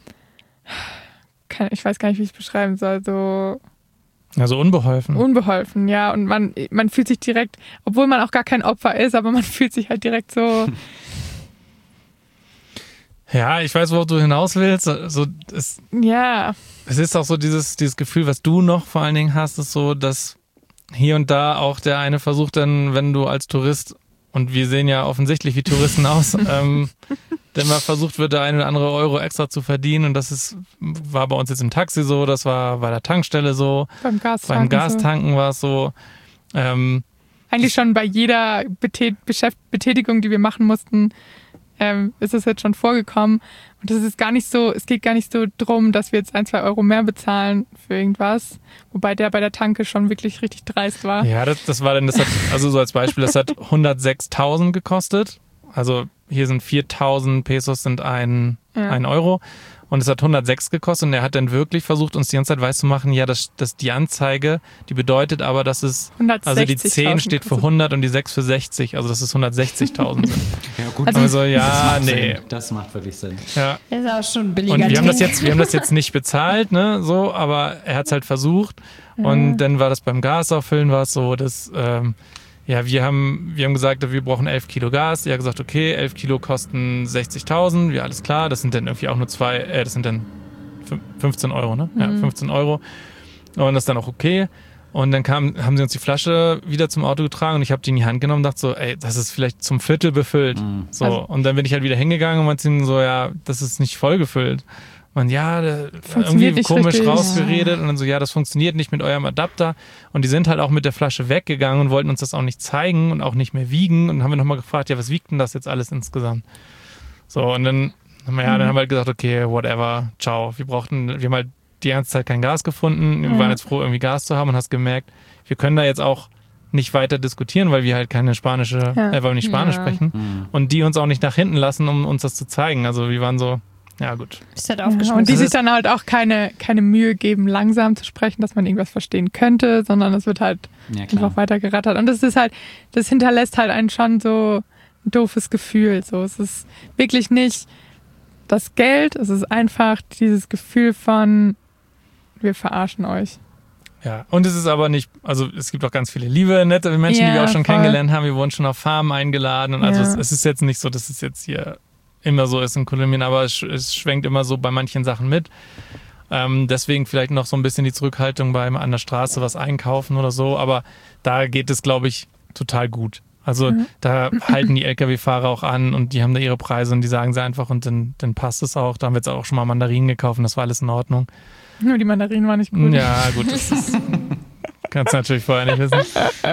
ich weiß gar nicht, wie ich es beschreiben soll, so... Also unbeholfen. Unbeholfen, ja. Und man fühlt sich direkt, obwohl man auch gar kein Opfer ist, aber man fühlt sich halt direkt so... Ja, ich weiß, worauf du hinaus willst. Es ist auch so dieses Gefühl, was du noch vor allen Dingen hast, ist so, dass hier und da auch der eine versucht dann, wenn du als Tourist, und wir sehen ja offensichtlich wie Touristen aus, denn mal versucht wird, der eine oder andere Euro extra zu verdienen, und war bei uns jetzt im Taxi so, das war bei der Tankstelle so, beim Gastanken war es so. Eigentlich schon bei jeder Betätigung, die wir machen mussten, ist es jetzt schon vorgekommen. Und das ist gar nicht so, es geht gar nicht so drum, dass wir jetzt 1-2 Euro mehr bezahlen für irgendwas. Wobei der bei der Tanke schon wirklich richtig dreist war. Ja, das hat, also so als Beispiel, das hat 106.000 gekostet. Also hier sind 4.000 Pesos sind ein Euro. Und es hat 106 gekostet, und er hat dann wirklich versucht, uns die ganze Zeit weiszumachen, ja, dass die Anzeige, die bedeutet aber, dass es, also die 10 steht für 100 und die 6 für 60, also dass es 160.000 sind. Ja gut, also ja, nee. Das macht wirklich Sinn. Ja. Das ist auch schon billiger. Und wir haben das jetzt nicht bezahlt, ne, so, aber er hat es halt versucht. Und dann war das beim Gasauffüllen, war es so, dass, wir haben gesagt, wir brauchen 11 Kilo Gas. Er hat gesagt, okay, 11 Kilo kosten 60.000. Ja, alles klar. Das sind dann irgendwie auch nur das sind dann 15 Euro, ne? Ja, 15 Euro. Und das ist dann auch okay. Und dann haben sie uns die Flasche wieder zum Auto getragen, und ich habe die in die Hand genommen und dachte so, ey, das ist vielleicht zum Viertel befüllt. So. Also, und dann bin ich halt wieder hingegangen und meinte ihnen so, ja, das ist nicht voll gefüllt. Man, irgendwie komisch richtig rausgeredet, und dann so, ja, das funktioniert nicht mit eurem Adapter. Und die sind halt auch mit der Flasche weggegangen und wollten uns das auch nicht zeigen und auch nicht mehr wiegen. Und dann haben wir nochmal gefragt, ja, was wiegt denn das jetzt alles insgesamt? So, und dann haben wir halt gesagt, okay, whatever, ciao. Wir haben halt die ganze Zeit kein Gas gefunden. Wir waren jetzt froh, irgendwie Gas zu haben, und hast gemerkt, wir können da jetzt auch nicht weiter diskutieren, weil wir halt keine Spanisch sprechen. Und die uns auch nicht nach hinten lassen, um uns das zu zeigen. Also wir waren so, ja, gut. Und die sich dann halt auch keine Mühe geben, langsam zu sprechen, dass man irgendwas verstehen könnte, sondern es wird halt einfach weiter gerattert. Und das hinterlässt halt einen schon so ein doofes Gefühl. So, es ist wirklich nicht das Geld, es ist einfach dieses Gefühl von, wir verarschen euch. Ja, und es ist aber nicht, also es gibt auch ganz viele liebe, nette Menschen, die wir auch schon kennengelernt haben. Wir wurden schon auf Farmen eingeladen, und also es ist jetzt nicht so, dass es jetzt hier immer so ist in Kolumbien, aber es schwenkt immer so bei manchen Sachen mit. Deswegen vielleicht noch so ein bisschen die Zurückhaltung an der Straße was einkaufen oder so, aber da geht es, glaube ich, total gut. Also da halten die Lkw-Fahrer auch an, und die haben da ihre Preise, und die sagen sie einfach, und dann passt es auch. Da haben wir jetzt auch schon mal Mandarinen gekauft, und das war alles in Ordnung. Nur die Mandarinen waren nicht gut. Ja, gut, das kannst du natürlich vorher nicht wissen.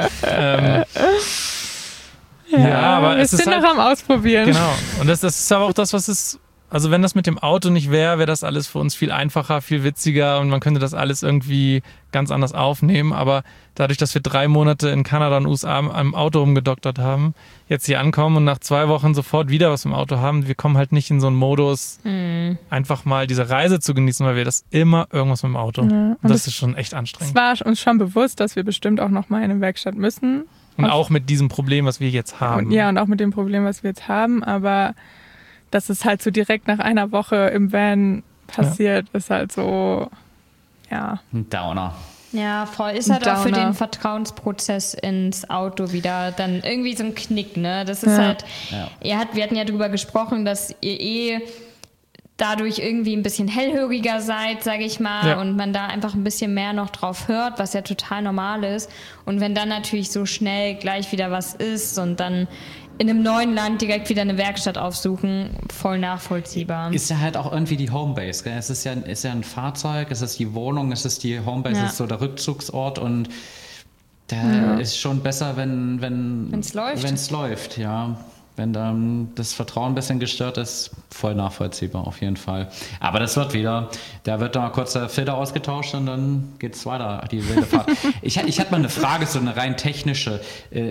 Aber wir sind noch am Ausprobieren. Genau. Und das ist aber auch das, was es, also wenn das mit dem Auto nicht wäre das alles für uns viel einfacher, viel witziger, und man könnte das alles irgendwie ganz anders aufnehmen. Aber dadurch, dass wir 3 Monate in Kanada und USA am Auto rumgedoktert haben, jetzt hier ankommen und nach 2 Wochen sofort wieder was im Auto haben, wir kommen halt nicht in so einen Modus, einfach mal diese Reise zu genießen, weil wir das immer irgendwas mit dem Auto. Ja, und das ist schon echt anstrengend. Es war uns schon bewusst, dass wir bestimmt auch noch mal in eine Werkstatt müssen. Und auch mit diesem Problem, was wir jetzt haben. Und auch mit dem Problem, was wir jetzt haben. Aber dass es halt so direkt nach einer Woche im Van passiert, ist halt so, ein Downer. Ja, voll. Ist halt auch für den Vertrauensprozess ins Auto wieder dann irgendwie so ein Knick, ne? Das ist halt, wir hatten ja drüber gesprochen, dass ihr dadurch irgendwie ein bisschen hellhöriger seid, sage ich mal, und man da einfach ein bisschen mehr noch drauf hört, was ja total normal ist. Und wenn dann natürlich so schnell gleich wieder was ist und dann in einem neuen Land direkt wieder eine Werkstatt aufsuchen, voll nachvollziehbar. Ist ja halt auch irgendwie die Homebase, gell? Es ist ja ein Fahrzeug, es ist die Wohnung, es ist die Homebase, es ist so der Rückzugsort, und da ist schon besser, wenn es läuft, ja. Wenn dann das Vertrauen ein bisschen gestört ist, voll nachvollziehbar auf jeden Fall. Aber das wird wieder, da wird mal kurz der Filter ausgetauscht, und dann geht's weiter, die wilde Fahrt. Ich hatte mal eine Frage, so eine rein technische,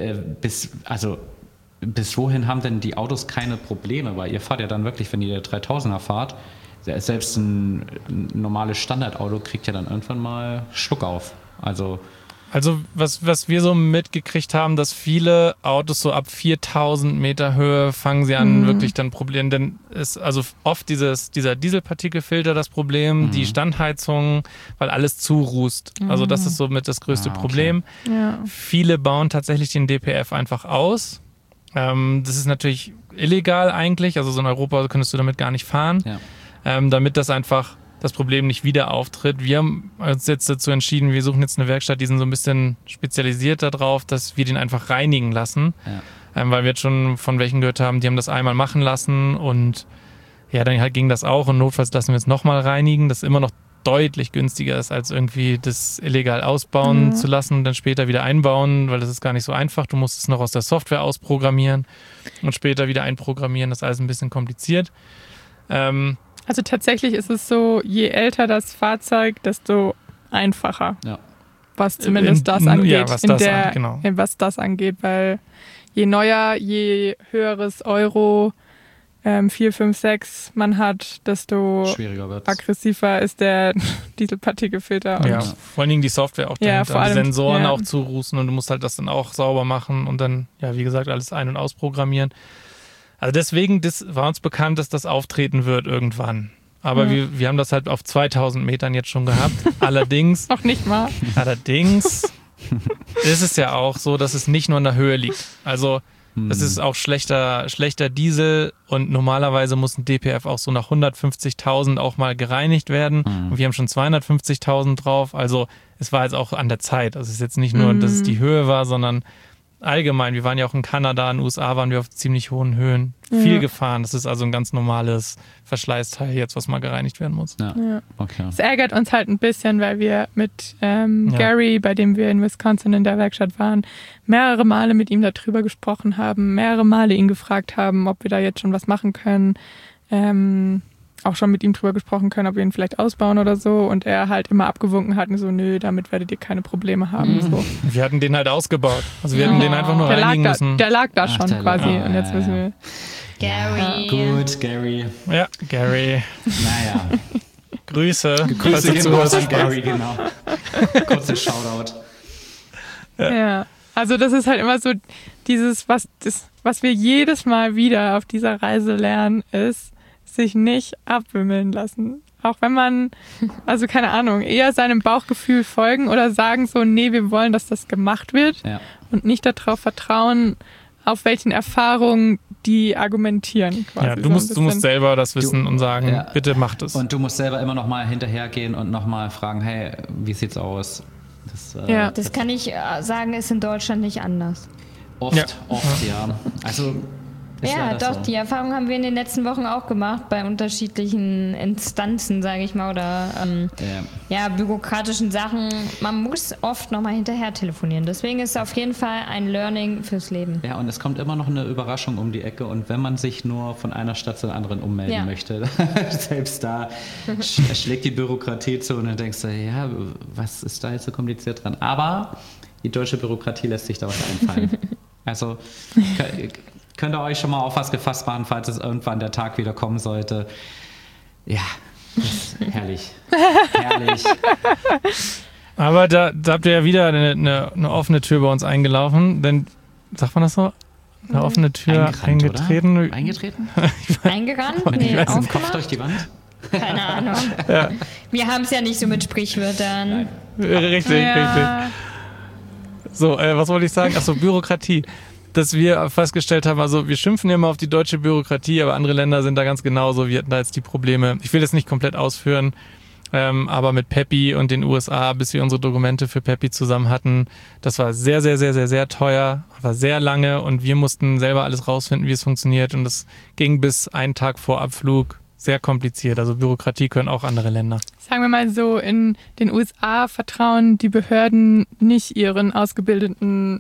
bis wohin haben denn die Autos keine Probleme? Weil ihr fahrt ja dann wirklich, wenn ihr 3000er fahrt, selbst ein normales Standardauto kriegt ja dann irgendwann mal Schluck auf. Also Also was wir so mitgekriegt haben, dass viele Autos so ab 4000 Meter Höhe fangen sie an, wirklich dann Probleme, denn ist also oft dieser Dieselpartikelfilter das Problem, die Standheizung, weil alles zurußt. Also das ist somit das größte Problem. Ja. Viele bauen tatsächlich den DPF einfach aus. Das ist natürlich illegal eigentlich, also so in Europa könntest du damit gar nicht fahren, damit das einfach das Problem nicht wieder auftritt. Wir haben uns jetzt dazu entschieden, wir suchen jetzt eine Werkstatt, die sind so ein bisschen spezialisiert darauf, dass wir den einfach reinigen lassen, weil wir jetzt schon von welchen gehört haben, die haben das einmal machen lassen und ja, dann halt ging das auch und notfalls lassen wir es nochmal reinigen, das immer noch deutlich günstiger ist, als irgendwie das illegal ausbauen zu lassen und dann später wieder einbauen, weil das ist gar nicht so einfach. Du musst es noch aus der Software ausprogrammieren und später wieder einprogrammieren. Das ist alles ein bisschen kompliziert. Also tatsächlich ist es so, je älter das Fahrzeug, desto einfacher. Ja. Was zumindest das angeht. Ja, was das angeht, weil je neuer, je höheres Euro 4, 5, 6 man hat, desto aggressiver ist der Dieselpartikelfilter. Ja, vor allen Dingen die Software auch dahinter, vor allem, die Sensoren auch zurußen und du musst halt das dann auch sauber machen und dann, ja, wie gesagt, alles ein- und ausprogrammieren. Also deswegen, das war uns bekannt, dass das auftreten wird irgendwann. Aber wir haben das halt auf 2000 Metern jetzt schon gehabt. Allerdings... Noch nicht mal. Allerdings ist es ja auch so, dass es nicht nur in der Höhe liegt. Also es ist auch schlechter Diesel und normalerweise muss ein DPF auch so nach 150.000 auch mal gereinigt werden. Und wir haben schon 250.000 drauf. Also es war jetzt auch an der Zeit. Also es ist jetzt nicht nur, dass es die Höhe war, sondern allgemein, wir waren ja auch in Kanada, in den USA waren wir auf ziemlich hohen Höhen. Viel gefahren. Das ist also ein ganz normales Verschleißteil jetzt, was mal gereinigt werden muss. Ja. Okay. Es ärgert uns halt ein bisschen, weil wir mit Gary, bei dem wir in Wisconsin in der Werkstatt waren, mehrere Male mit ihm darüber gesprochen haben, mehrere Male ihn gefragt haben, ob wir da jetzt schon was machen können. Auch schon mit ihm drüber gesprochen können, ob wir ihn vielleicht ausbauen oder so. Und er halt immer abgewunken hat und so, nö, damit werdet ihr keine Probleme haben. So. Wir hatten den halt ausgebaut. Also wir hätten den einfach nur reinigen müssen. Der lag da schon quasi. Und jetzt müssen wir... Gary. Gut, Gary. Ja, Gary. Naja. Grüße gehen raus an Gary, genau. Kurzes Shoutout. Ja, also das ist halt immer so dieses, was wir jedes Mal wieder auf dieser Reise lernen, ist, sich nicht abwimmeln lassen. Auch wenn man, also keine Ahnung, eher seinem Bauchgefühl folgen oder sagen so, nee, wir wollen, dass das gemacht wird und nicht darauf vertrauen, auf welchen Erfahrungen die argumentieren. Quasi. Ja, du musst selber das wissen und sagen, bitte macht es. Und du musst selber immer noch mal hinterhergehen und noch mal fragen, hey, wie sieht's aus? Das kann ich sagen, ist in Deutschland nicht anders. Oft, ja. Also ja, doch, so. Die Erfahrung haben wir in den letzten Wochen auch gemacht bei unterschiedlichen Instanzen, sage ich mal, oder bürokratischen Sachen. Man muss oft nochmal hinterher telefonieren. Deswegen ist es auf jeden Fall ein Learning fürs Leben. Ja, und es kommt immer noch eine Überraschung um die Ecke. Und wenn man sich nur von einer Stadt zur anderen ummelden möchte, selbst da schlägt die Bürokratie zu und dann denkst du, ja, was ist da jetzt so kompliziert dran? Aber die deutsche Bürokratie lässt sich da was einfallen. Also könnt ihr euch schon mal auf was gefasst machen, falls es irgendwann der Tag wieder kommen sollte. Ja, das ist herrlich. Herrlich. Aber da habt ihr ja wieder eine offene Tür bei uns eingelaufen. Denn, sagt man das so? Eine offene Tür eingetreten. Oder? Eingetreten? Eingerannt? Nee, aufgemacht? Kopf durch die Wand? Keine Ahnung. Ja. Wir haben es ja nicht so mit Sprichwörtern. Richtig. So, was wollte ich sagen? Achso, Bürokratie. Dass wir festgestellt haben, also wir schimpfen ja immer auf die deutsche Bürokratie, aber andere Länder sind da ganz genauso. Wir hatten da jetzt die Probleme. Ich will das nicht komplett ausführen, aber mit Pepi und den USA, bis wir unsere Dokumente für Pepi zusammen hatten, das war sehr, sehr, sehr, sehr, sehr teuer, war sehr lange und wir mussten selber alles rausfinden, wie es funktioniert und das ging bis einen Tag vor Abflug. Sehr kompliziert, also Bürokratie können auch andere Länder. Sagen wir mal so, in den USA vertrauen die Behörden nicht ihren ausgebildeten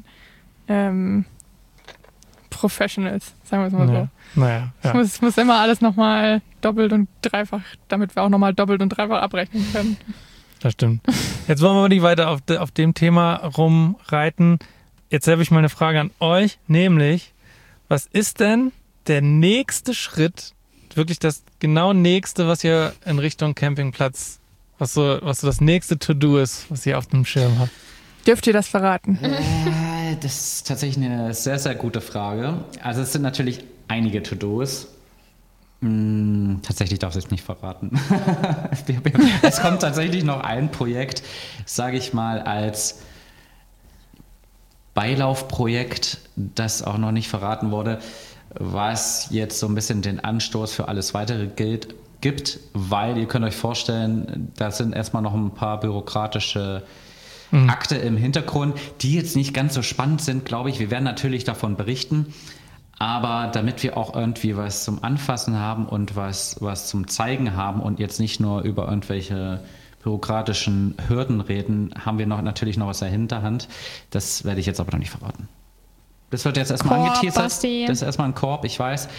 Professionals, sagen wir es mal so. Naja, ja. Es muss immer alles nochmal doppelt und dreifach, damit wir auch nochmal doppelt und dreifach abrechnen können. Das stimmt. Jetzt wollen wir nicht weiter auf dem Thema rumreiten. Jetzt habe ich mal eine Frage an euch, nämlich, was ist denn der nächste Schritt, wirklich das genau nächste, was ihr in Richtung Campingplatz, was so das nächste To-Do ist, was ihr auf dem Schirm habt? Dürft ihr das verraten? Das ist tatsächlich eine sehr, sehr gute Frage. Also es sind natürlich einige To-Dos. Tatsächlich darf ich es nicht verraten. Es kommt tatsächlich noch ein Projekt, sage ich mal, als Beilaufprojekt, das auch noch nicht verraten wurde, was jetzt so ein bisschen den Anstoß für alles Weitere gibt, weil ihr könnt euch vorstellen, da sind erstmal noch ein paar bürokratische Akte im Hintergrund, die jetzt nicht ganz so spannend sind, glaube ich. Wir werden natürlich davon berichten, aber damit wir auch irgendwie was zum Anfassen haben und was zum Zeigen haben und jetzt nicht nur über irgendwelche bürokratischen Hürden reden, haben wir natürlich noch was in der Hinterhand. Das werde ich jetzt aber noch nicht verraten. Das wird jetzt erstmal angeteasert. Das ist erstmal ein Korb, ich weiß.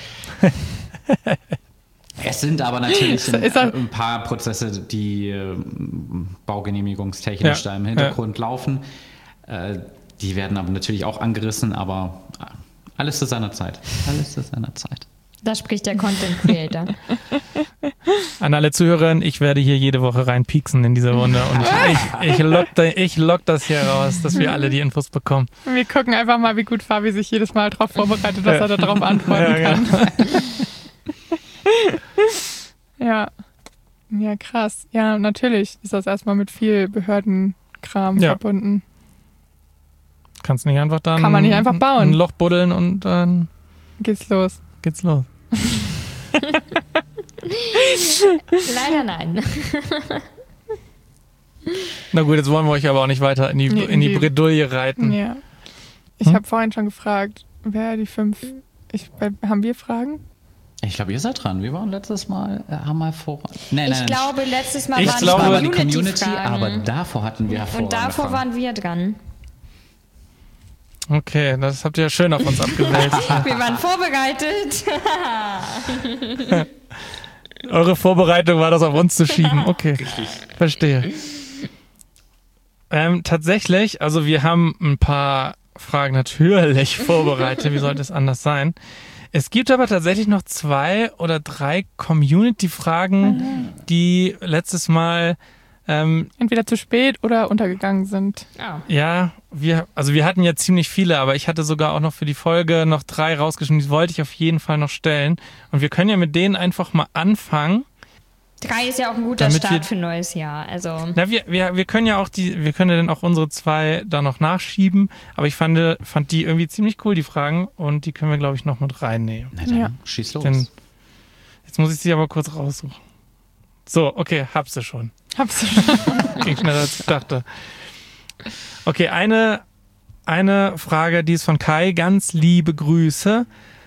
Es sind aber natürlich ein paar Prozesse, die baugenehmigungstechnisch da im Hintergrund laufen. Die werden aber natürlich auch angerissen, aber alles zu seiner Zeit. Alles zu seiner Zeit. Da spricht der Content Creator. An alle Zuhörer, ich werde hier jede Woche reinpieksen in diese Runde und ich lock das hier raus, dass wir alle die Infos bekommen. Wir gucken einfach mal, wie gut Fabi sich jedes Mal darauf vorbereitet, dass er darauf antworten kann. Ja. Ja, krass. Ja, natürlich ist das erstmal mit viel Behördenkram verbunden. Kannst nicht einfach dann Kann man nicht einfach bauen. Ein Loch buddeln und dann geht's los. Leider nein. Na gut, jetzt wollen wir euch aber auch nicht weiter in die Bredouille reiten. Ja. Ich habe vorhin schon gefragt, wer die 5... haben wir Fragen? Ich glaube, ihr seid dran. Wir waren letztes Mal, haben wir vor... Ich glaube, letztes Mal waren die Community, aber davor hatten wir Und davor waren wir dran. Okay, das habt ihr ja schön auf uns abgewälzt. Wir waren vorbereitet. Eure Vorbereitung war das auf uns zu schieben. Okay, verstehe. Tatsächlich, also wir haben ein paar Fragen natürlich vorbereitet. Wie sollte es anders sein? Es gibt aber tatsächlich noch 2 oder 3 Community-Fragen, die letztes Mal entweder zu spät oder untergegangen sind. Ja, wir hatten ja ziemlich viele, aber ich hatte sogar auch noch für die Folge noch 3 rausgeschrieben, die wollte ich auf jeden Fall noch stellen. Und wir können ja mit denen einfach mal anfangen. 3 ist ja auch ein guter Start für ein neues Jahr. Also. Na, wir können ja auch wir können ja dann auch unsere 2 da noch nachschieben, aber ich fand die irgendwie ziemlich cool, die Fragen, und die können wir, glaube ich, noch mit reinnehmen. Na dann, schieß los. Jetzt muss ich sie aber kurz raussuchen. So, okay, hab's du schon. Ging schneller als ich dachte. Okay, eine Frage, die ist von Kai. Ganz liebe Grüße.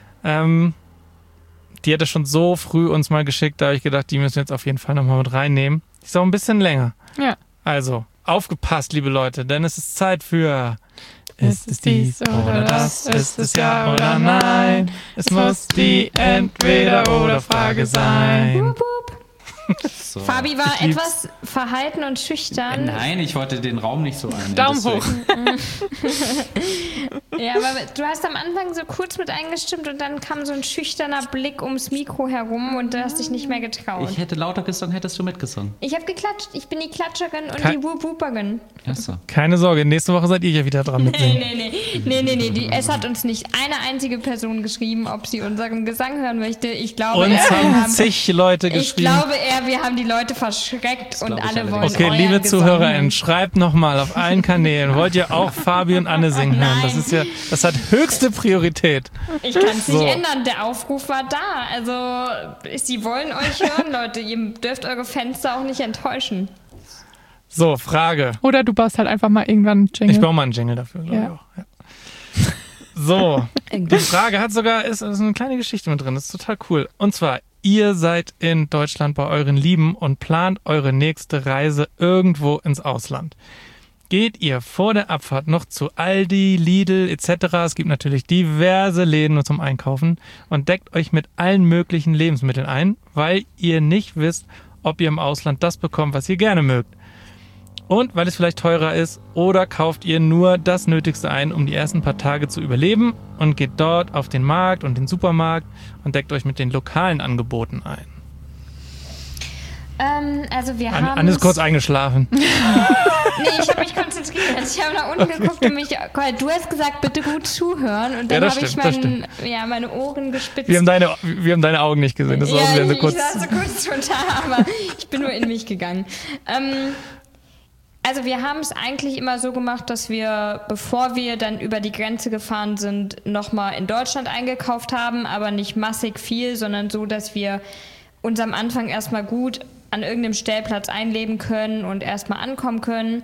Die hat er schon so früh uns mal geschickt, da habe ich gedacht, die müssen wir jetzt auf jeden Fall nochmal mit reinnehmen. Die ist auch ein bisschen länger. Ja. Also, aufgepasst, liebe Leute, denn es ist Zeit für... Ist es dies oder das? Ist es ja oder nein? Es muss die Entweder-oder-Frage sein. Wup, wup. So. Fabi war etwas verhalten und schüchtern. Nein, ich wollte den Raum nicht so einnehmen. Daumen hoch. Ja, aber du hast am Anfang so kurz mit eingestimmt und dann kam so ein schüchterner Blick ums Mikro herum und du hast dich nicht mehr getraut. Ich hätte lauter gesungen, hättest du mitgesungen. Ich habe geklatscht. Ich bin die Klatscherin und die Wup-Wuperin. Achso. Keine Sorge, nächste Woche seid ihr ja wieder dran mit singen. Nee. Es hat uns nicht eine einzige Person geschrieben, ob sie unseren Gesang hören möchte. Ich glaube, uns haben zig Leute geschrieben. Ich glaube wir haben die Leute verschreckt und alle wollen Okay, liebe ZuhörerInnen, schreibt nochmal auf allen Kanälen. Wollt ihr auch Fabi und Anne singen hören? Das hat höchste Priorität. Ich kann es nicht ändern, der Aufruf war da. Also, sie wollen euch hören, Leute. Ihr dürft eure Fenster auch nicht enttäuschen. So, Frage. Oder du baust halt einfach mal irgendwann einen Jingle. Ich baue mal einen Jingle dafür, glaube ich auch. Ja. So, die Frage ist eine kleine Geschichte mit drin. Das ist total cool. Und zwar, ihr seid in Deutschland bei euren Lieben und plant eure nächste Reise irgendwo ins Ausland. Geht ihr vor der Abfahrt noch zu Aldi, Lidl etc., es gibt natürlich diverse Läden zum Einkaufen, und deckt euch mit allen möglichen Lebensmitteln ein, weil ihr nicht wisst, ob ihr im Ausland das bekommt, was ihr gerne mögt. Und weil es vielleicht teurer ist, oder kauft ihr nur das Nötigste ein, um die ersten paar Tage zu überleben, und geht dort auf den Markt und den Supermarkt und deckt euch mit den lokalen Angeboten ein. Also wir haben... Anne ist kurz eingeschlafen. Nee, ich habe mich konzentriert. Also ich habe nach unten geguckt und du hast gesagt, bitte gut zuhören. Und dann habe ich meine Ohren gespitzt. Wir haben deine Augen nicht gesehen. Das war so kurz. Ich saß so kurz drunter, aber ich bin nur in mich gegangen. Also wir haben es eigentlich immer so gemacht, dass wir, bevor wir dann über die Grenze gefahren sind, nochmal in Deutschland eingekauft haben, aber nicht massig viel, sondern so, dass wir uns am Anfang erstmal gut an irgendeinem Stellplatz einleben können und erstmal ankommen können.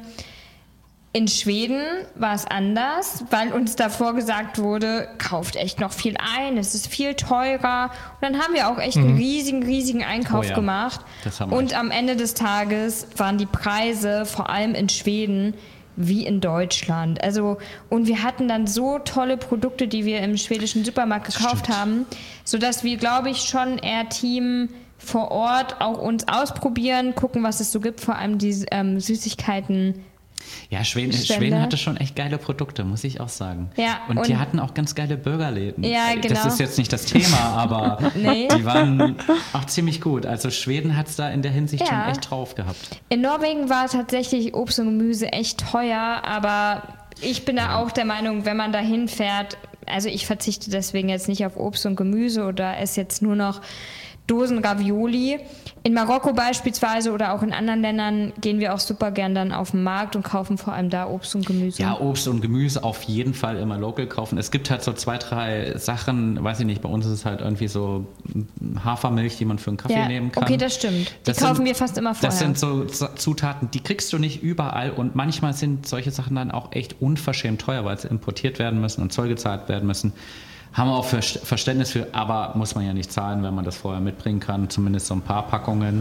In Schweden war es anders, weil uns davor gesagt wurde, kauft echt noch viel ein, es ist viel teurer. Und dann haben wir auch echt einen riesigen Einkauf gemacht. Und am Ende des Tages waren die Preise, vor allem in Schweden, wie in Deutschland. Also, und wir hatten dann so tolle Produkte, die wir im schwedischen Supermarkt gekauft haben, sodass wir, glaube ich, schon eher Team vor Ort auch uns ausprobieren, gucken, was es so gibt, vor allem die Süßigkeiten. Ja, Schweden hatte schon echt geile Produkte, muss ich auch sagen. Ja, und die hatten auch ganz geile Burgerläden. Ja, genau. Das ist jetzt nicht das Thema, aber die waren auch ziemlich gut. Also Schweden hat es da in der Hinsicht schon echt drauf gehabt. In Norwegen war tatsächlich Obst und Gemüse echt teuer, aber ich bin da auch der Meinung, wenn man da hinfährt, also ich verzichte deswegen jetzt nicht auf Obst und Gemüse oder esse jetzt nur noch Dosen Ravioli. In Marokko beispielsweise oder auch in anderen Ländern gehen wir auch super gern dann auf den Markt und kaufen vor allem da Obst und Gemüse. Ja, Obst und Gemüse auf jeden Fall immer local kaufen. Es gibt halt so 2, 3 Sachen, weiß ich nicht, bei uns ist es halt irgendwie so Hafermilch, die man für einen Kaffee nehmen kann. Okay, das stimmt. Die kaufen wir fast immer vorher. Das sind so Zutaten, die kriegst du nicht überall und manchmal sind solche Sachen dann auch echt unverschämt teuer, weil sie importiert werden müssen und Zoll gezahlt werden müssen. Haben wir auch Verständnis für, aber muss man ja nicht zahlen, wenn man das vorher mitbringen kann, zumindest so ein paar Packungen.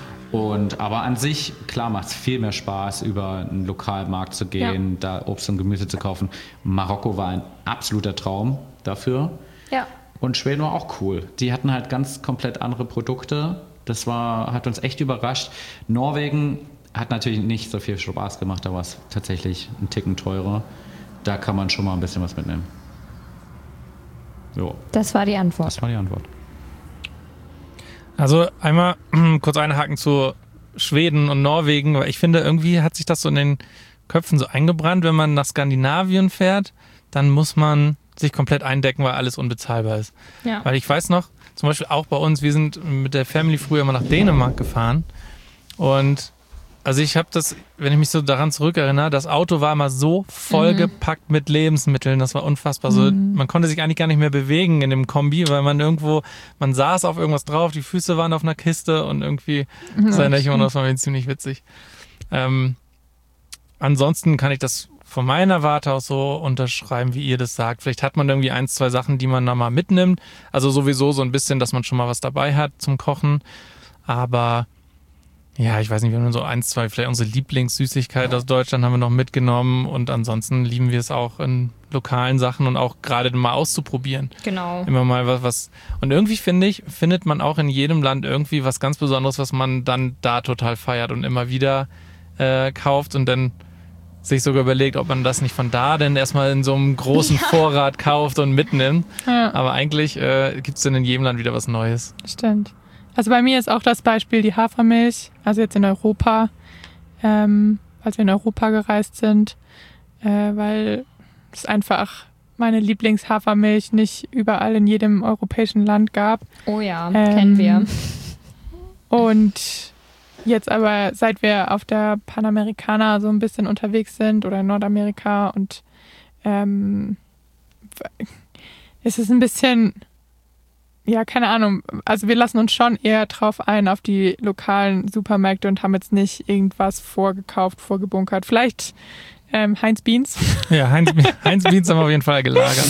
Aber an sich, klar, macht es viel mehr Spaß, über einen Lokalmarkt zu gehen, da Obst und Gemüse zu kaufen. Marokko war ein absoluter Traum dafür. Ja. Und Schweden war auch cool. Die hatten halt ganz komplett andere Produkte. Hat uns echt überrascht. Norwegen hat natürlich nicht so viel Spaß gemacht, da war es tatsächlich ein Ticken teurer. Da kann man schon mal ein bisschen was mitnehmen. Jo. Das war die Antwort. Also einmal kurz einhaken zu Schweden und Norwegen, weil ich finde, irgendwie hat sich das so in den Köpfen so eingebrannt, wenn man nach Skandinavien fährt, dann muss man sich komplett eindecken, weil alles unbezahlbar ist. Ja. Weil ich weiß noch, zum Beispiel auch bei uns, wir sind mit der Family früher immer nach Dänemark gefahren und also ich habe das, wenn ich mich so daran zurückerinnere, das Auto war immer so vollgepackt mit Lebensmitteln, das war unfassbar. So, man konnte sich eigentlich gar nicht mehr bewegen in dem Kombi, weil man saß auf irgendwas drauf, die Füße waren auf einer Kiste und irgendwie, das war ziemlich witzig. Ansonsten kann ich das von meiner Warte aus so unterschreiben, wie ihr das sagt. Vielleicht hat man irgendwie 1, 2 Sachen, die man da mal mitnimmt. Also sowieso so ein bisschen, dass man schon mal was dabei hat zum Kochen. Aber ja, ich weiß nicht, wir haben so 1, 2, vielleicht unsere Lieblingssüßigkeit aus Deutschland haben wir noch mitgenommen und ansonsten lieben wir es auch in lokalen Sachen und auch gerade mal auszuprobieren. Genau. Immer mal was. Und irgendwie findet man auch in jedem Land irgendwie was ganz Besonderes, was man dann da total feiert und immer wieder kauft und dann sich sogar überlegt, ob man das nicht von da denn erstmal in so einem großen Vorrat kauft und mitnimmt. Ja. Aber eigentlich gibt es dann in jedem Land wieder was Neues. Stimmt. Also bei mir ist auch das Beispiel die Hafermilch, also jetzt in Europa, als wir in Europa gereist sind, weil es einfach meine Lieblingshafermilch nicht überall in jedem europäischen Land gab. Oh ja, kennen wir. Und jetzt aber, seit wir auf der Panamericana so ein bisschen unterwegs sind oder in Nordamerika und es ist ein bisschen... Ja, keine Ahnung. Also wir lassen uns schon eher drauf ein auf die lokalen Supermärkte und haben jetzt nicht irgendwas vorgekauft, vorgebunkert. Vielleicht Heinz Beans. Ja, Heinz Beans haben wir auf jeden Fall gelagert.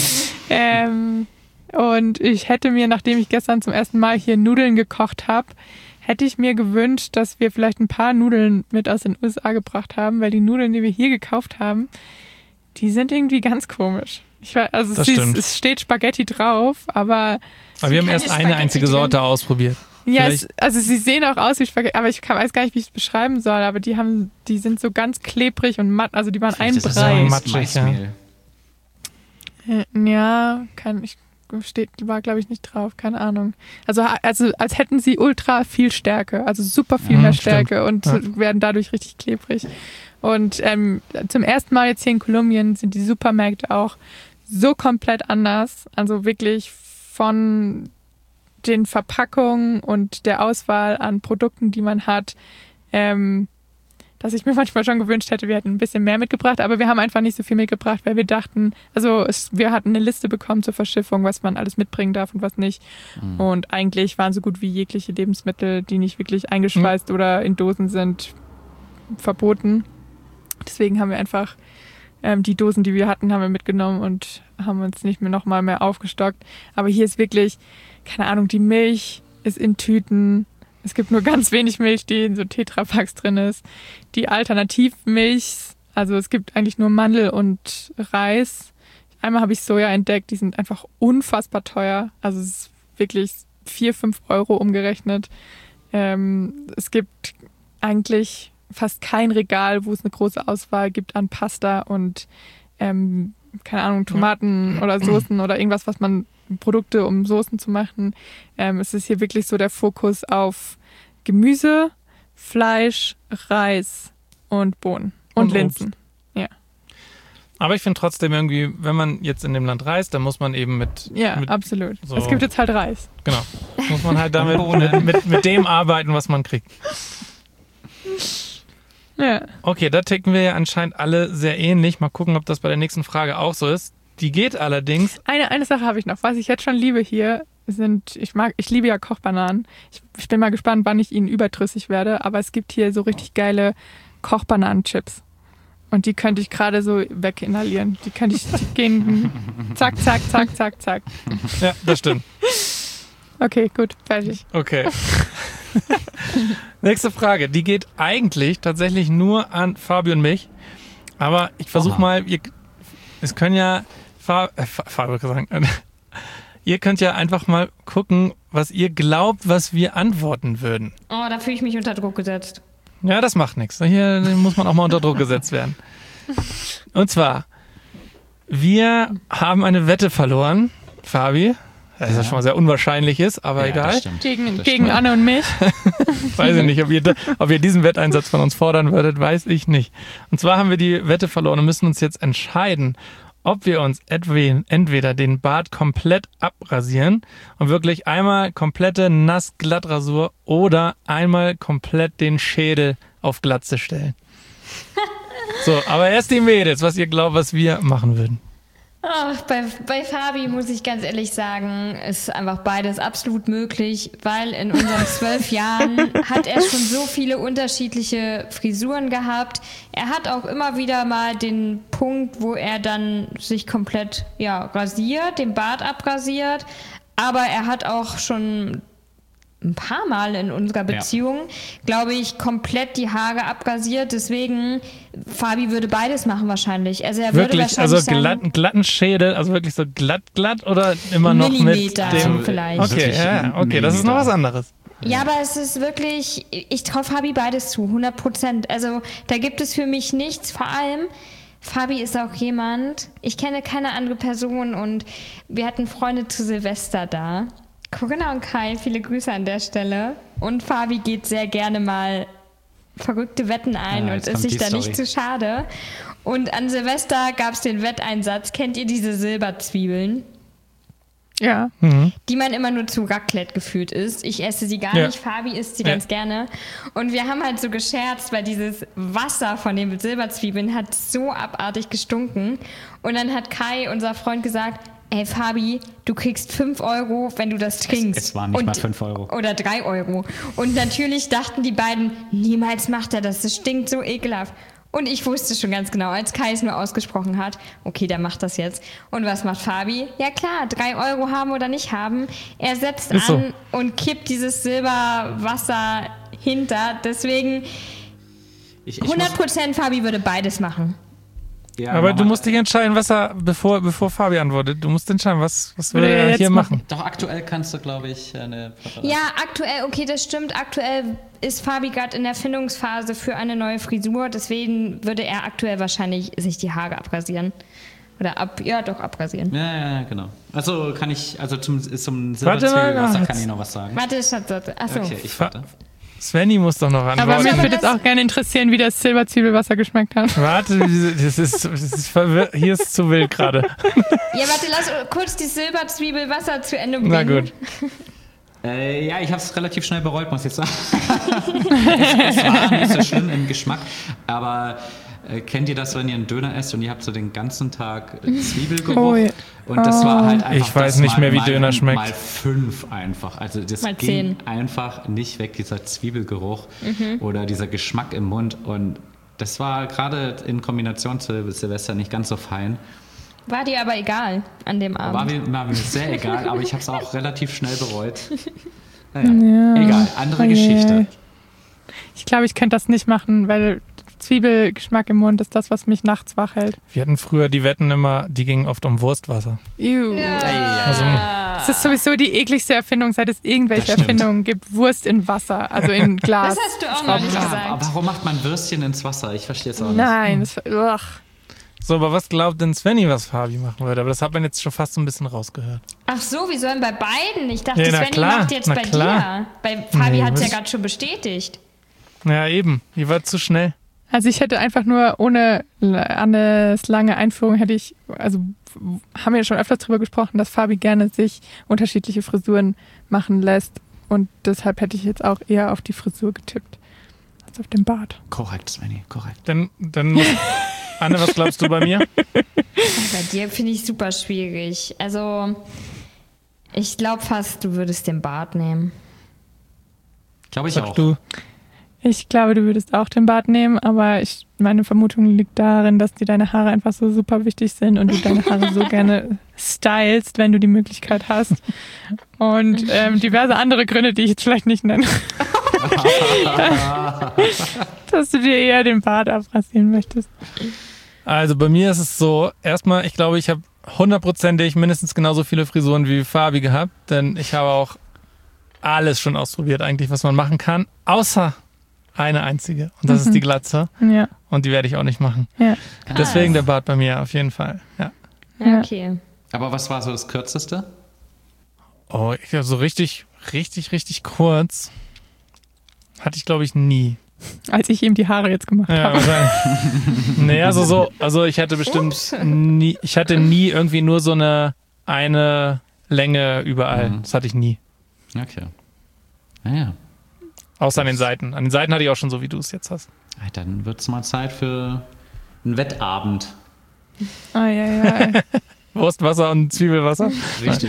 Und ich hätte mir, nachdem ich gestern zum ersten Mal hier Nudeln gekocht habe, hätte ich mir gewünscht, dass wir vielleicht ein paar Nudeln mit aus den USA gebracht haben, weil die Nudeln, die wir hier gekauft haben, die sind irgendwie ganz komisch. Es steht Spaghetti drauf, aber wir haben erst eine einzige Sorte ausprobiert. Ja, also sie sehen auch aus wie Spaghetti, aber ich weiß gar nicht, wie ich es beschreiben soll, aber die sind so ganz klebrig und matt, also die waren ein Brei. Matschig, ja, war glaube ich nicht drauf, keine Ahnung. Also als hätten sie ultra viel Stärke, also super viel mehr Stärke und werden dadurch richtig klebrig. Und zum ersten Mal jetzt hier in Kolumbien sind die Supermärkte auch so komplett anders, also wirklich von den Verpackungen und der Auswahl an Produkten, die man hat, dass ich mir manchmal schon gewünscht hätte, wir hätten ein bisschen mehr mitgebracht, aber wir haben einfach nicht so viel mitgebracht, weil wir dachten, wir hatten eine Liste bekommen zur Verschiffung, was man alles mitbringen darf und was nicht. Und eigentlich waren so gut wie jegliche Lebensmittel, die nicht wirklich eingeschweißt oder in Dosen sind, verboten. Deswegen haben wir einfach die Dosen, die wir hatten, haben wir mitgenommen und haben uns nicht mehr nochmal mehr aufgestockt. Aber hier ist wirklich, keine Ahnung, die Milch ist in Tüten. Es gibt nur ganz wenig Milch, die in so Tetrapacks drin ist. Die Alternativmilch, also es gibt eigentlich nur Mandel und Reis. Einmal habe ich Soja entdeckt, die sind einfach unfassbar teuer. Also es ist wirklich 4-5 Euro umgerechnet. Es gibt eigentlich fast kein Regal, wo es eine große Auswahl gibt an Pasta und keine Ahnung, Tomaten oder Soßen oder irgendwas, was man Produkte, um Soßen zu machen. Es ist hier wirklich so der Fokus auf Gemüse, Fleisch, Reis und Bohnen und Linsen. Ja. Aber ich finde trotzdem irgendwie, wenn man jetzt in dem Land reist, dann muss man eben mit... Ja, absolut. So, es gibt jetzt halt Reis. Genau. Muss man halt damit mit dem arbeiten, was man kriegt. Ja. Okay, da ticken wir ja anscheinend alle sehr ähnlich. Mal gucken, ob das bei der nächsten Frage auch so ist. Die geht allerdings... Eine Sache habe ich noch. Was ich jetzt schon liebe hier, ich liebe ja Kochbananen. Ich bin mal gespannt, wann ich ihnen überdrüssig werde, aber es gibt hier so richtig geile Kochbananenchips. Und die könnte ich gerade so weginhalieren. Die gehen zack, zack, zack, zack, zack. Ja, das stimmt. Okay, gut, fertig. Okay. Nächste Frage. Die geht eigentlich tatsächlich nur an Fabi und mich. Aber ich versuche mal, es können ja Fabi sagen. Ihr könnt ja einfach mal gucken, was ihr glaubt, was wir antworten würden. Oh, da fühle ich mich unter Druck gesetzt. Ja, das macht nichts. Hier muss man auch mal unter Druck gesetzt werden. Und zwar, wir haben eine Wette verloren, Fabi. Das ist ja schon mal sehr unwahrscheinlich ist, aber egal. Gegen Anne und mich. Weiß ich nicht, ob ihr diesen Wetteinsatz von uns fordern würdet, weiß ich nicht. Und zwar haben wir die Wette verloren und müssen uns jetzt entscheiden, ob wir uns entweder den Bart komplett abrasieren und wirklich einmal komplette Nass-Glattrasur oder einmal komplett den Schädel auf Glatze stellen. So, aber erst die Mädels, was ihr glaubt, was wir machen würden. Ach, bei Fabi muss ich ganz ehrlich sagen, ist einfach beides absolut möglich, weil in unseren 12 Jahren hat er schon so viele unterschiedliche Frisuren gehabt. Er hat auch immer wieder mal den Punkt, wo er dann sich komplett rasiert, den Bart abrasiert, aber er hat auch schon ein paar Mal in unserer Beziehung, glaube ich, komplett die Haare abrasiert. Deswegen, Fabi würde beides machen wahrscheinlich. Also er wirklich, würde wahrscheinlich also glatten Schädel, also wirklich so glatt oder immer noch mit dem... vielleicht. Okay, das ist noch was anderes. Ja, aber es ist wirklich, ich traue Fabi beides zu, 100%. Also da gibt es für mich nichts. Vor allem, Fabi ist auch jemand, ich kenne keine andere Person und wir hatten Freunde zu Silvester da. Corinna und Kai, viele Grüße an der Stelle. Und Fabi geht sehr gerne mal verrückte Wetten ein und ist sich da nicht zu schade. Und an Silvester gab es den Wetteinsatz. Kennt ihr diese Silberzwiebeln? Ja. Die man immer nur zu Raclette gefühlt isst. Ich esse sie gar nicht, Fabi isst sie ganz gerne. Und wir haben halt so gescherzt, weil dieses Wasser von den Silberzwiebeln hat so abartig gestunken. Und dann hat Kai, unser Freund, gesagt, ey Fabi, du kriegst 5 Euro, wenn du das trinkst. Es waren nicht mal 5 Euro. Oder 3 Euro. Und natürlich dachten die beiden, niemals macht er das, das stinkt so ekelhaft. Und ich wusste schon ganz genau, als Kai es nur ausgesprochen hat, okay, der macht das jetzt. Und was macht Fabi? Ja klar, 3 Euro haben oder nicht haben. Er setzt an und kippt dieses Silberwasser hinter. Deswegen 100% Fabi würde beides machen. Ja, aber du musst dich entscheiden, bevor Fabi antwortet, du musst entscheiden, was will er hier machen. Doch aktuell kannst du, glaube ich, eine Präferenz. Ja, aktuell, okay, das stimmt. Aktuell ist Fabi gerade in der Findungsphase für eine neue Frisur, deswegen würde er aktuell wahrscheinlich sich die Haare abrasieren. Oder abrasieren. Ja, genau. Also zum Silberzwiebelwasser kann ich noch was sagen. Warte, achso. Okay, ich warte. Svenny muss doch noch antworten. Aber mich würde jetzt auch gerne interessieren, wie das Silberzwiebelwasser geschmeckt hat. Warte, das ist hier ist zu wild gerade. Ja, warte, lass kurz die Silberzwiebelwasser zu Ende bringen. Na gut. Ja, ich habe es relativ schnell bereut, muss ich sagen. Es war nicht so schlimm im Geschmack, aber kennt ihr das, wenn ihr einen Döner esst und ihr habt so den ganzen Tag Zwiebelgeruch? Oh, ja. Und das war halt einfach. Ich weiß nicht mehr, wie Döner schmeckt. Mal 5 einfach. Also das mal ging 10. einfach nicht weg, dieser Zwiebelgeruch oder dieser Geschmack im Mund. Und das war gerade in Kombination zu Silvester nicht ganz so fein. War dir aber egal an dem Abend. War mir sehr egal, aber ich habe es auch relativ schnell bereut. Naja, egal, andere Geschichte. Ich glaube, ich könnte das nicht machen, weil Zwiebelgeschmack im Mund ist das, was mich nachts wach hält. Wir hatten früher die Wetten immer, die gingen oft um Wurstwasser. Also, das ist sowieso die ekligste Erfindung, seit es irgendwelche Erfindungen gibt. Wurst in Wasser, also in Glas. Das hast du auch noch nicht gesagt. Aber warum macht man Würstchen ins Wasser? Ich verstehe es auch nicht. Nein, So, aber was glaubt denn Svenny, was Fabi machen würde? Aber das hat man jetzt schon fast so ein bisschen rausgehört. Ach so, wir sollen bei beiden? Ich dachte, Ja, na Svenny klar, macht jetzt na bei klar. dir. Bei Fabi hat es ja was- gerade schon bestätigt. Ja, eben. Die war zu schnell. Also ich hätte einfach nur ohne Annes lange Einführung haben wir ja schon öfters drüber gesprochen, dass Fabi gerne sich unterschiedliche Frisuren machen lässt und deshalb hätte ich jetzt auch eher auf die Frisur getippt als auf den Bart. Korrekt, Svenny, korrekt. Dann muss Anne, was glaubst du bei mir? Bei dir finde ich super schwierig. Also, ich glaube fast, du würdest den Bart nehmen. Glaube ich Sagst auch. du? Ich glaube, du würdest auch den Bart nehmen, aber meine Vermutung liegt darin, dass dir deine Haare einfach so super wichtig sind und du deine Haare so gerne stylst, wenn du die Möglichkeit hast. Und diverse andere Gründe, die ich jetzt vielleicht nicht nenne. Dass du dir eher den Bart abrasieren möchtest. Also bei mir ist es so, erstmal, ich glaube, ich habe 100%ig mindestens genauso viele Frisuren wie Fabi gehabt, denn ich habe auch alles schon ausprobiert eigentlich, was man machen kann, außer eine einzige. Und das ist die Glatze. Ja. Und die werde ich auch nicht machen. Ja. Deswegen der Bart bei mir, auf jeden Fall. Ja. Ja, okay. Aber was war so das Kürzeste? Oh, ich so richtig kurz hatte ich, glaube ich, nie. Als ich ihm die Haare jetzt gemacht Ja, habe. wahrscheinlich. Naja, also ich hatte bestimmt nie irgendwie nur so eine Länge überall. Das hatte ich nie. Okay. Naja. Außer an den Seiten. An den Seiten hatte ich auch schon so, wie du es jetzt hast. Dann wird es mal Zeit für einen Wettabend. Ja. Wurstwasser und Zwiebelwasser. Richtig.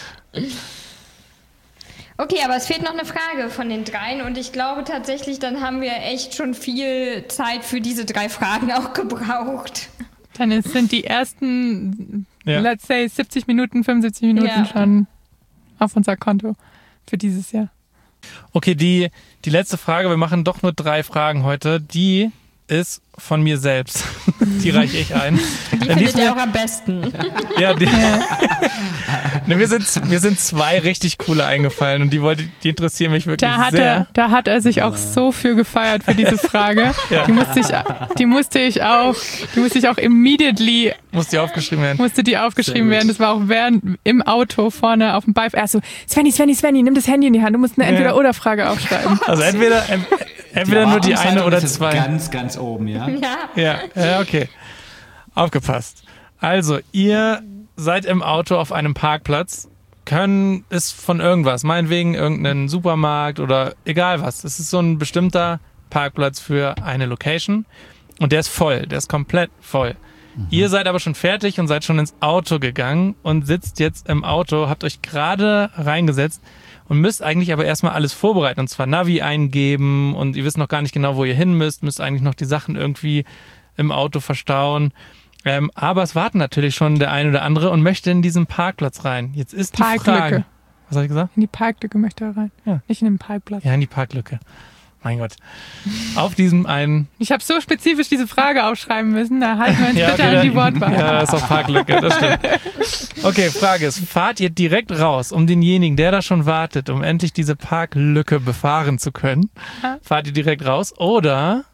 Okay, aber es fehlt noch eine Frage von den dreien und ich glaube tatsächlich, dann haben wir echt schon viel Zeit für diese 3 Fragen auch gebraucht. Dann sind die ersten, Ja. let's say, 70 Minuten, 75 Minuten Ja. schon auf unser Konto für dieses Jahr. Okay, die letzte Frage, wir machen doch nur 3 Fragen heute, die ist von mir selbst. Die reiche ich ein. Die findet ihr auch am besten. Ja, mir sind 2 richtig coole eingefallen und die interessieren mich wirklich sehr. Da hat er sich auch so für gefeiert für diese Frage. Ja. Die musste ich auch immediately Muss die aufgeschrieben werden. aufgeschrieben werden. Das war auch im Auto vorne auf dem Beifahrer. Er so, Svenny, nimm das Handy in die Hand. Du musst eine Entweder-Oder-Frage aufschreiben. Also entweder nur die eine oder ist 2. Ganz, ganz oben, ja? Ja. Ja, okay. Aufgepasst. Also, ihr seid im Auto auf einem Parkplatz, ist von irgendwas, meinetwegen irgendein Supermarkt oder egal was. Es ist so ein bestimmter Parkplatz für eine Location und der ist voll, der ist komplett voll. Ihr seid aber schon fertig und seid schon ins Auto gegangen und sitzt jetzt im Auto, habt euch gerade reingesetzt und müsst eigentlich aber erstmal alles vorbereiten, und zwar Navi eingeben und ihr wisst noch gar nicht genau, wo ihr hin müsst eigentlich noch die Sachen irgendwie im Auto verstauen. Aber es warten natürlich schon der eine oder andere und möchte in diesen Parkplatz rein. Jetzt ist die Parklücke. Frage. Was habe ich gesagt? In die Parklücke möchte er rein. Ja. Nicht in den Parkplatz. Ja, in die Parklücke. Mein Gott. Auf diesem einen... Ich habe so spezifisch diese Frage aufschreiben müssen. Da halten wir uns Ja, bitte okay, an die Wortwahl. Ja, ist auch Parklücke, das stimmt. Okay, Frage ist, fahrt ihr direkt raus, um denjenigen, der da schon wartet, um endlich diese Parklücke befahren zu können? Ja. Fahrt ihr direkt raus oder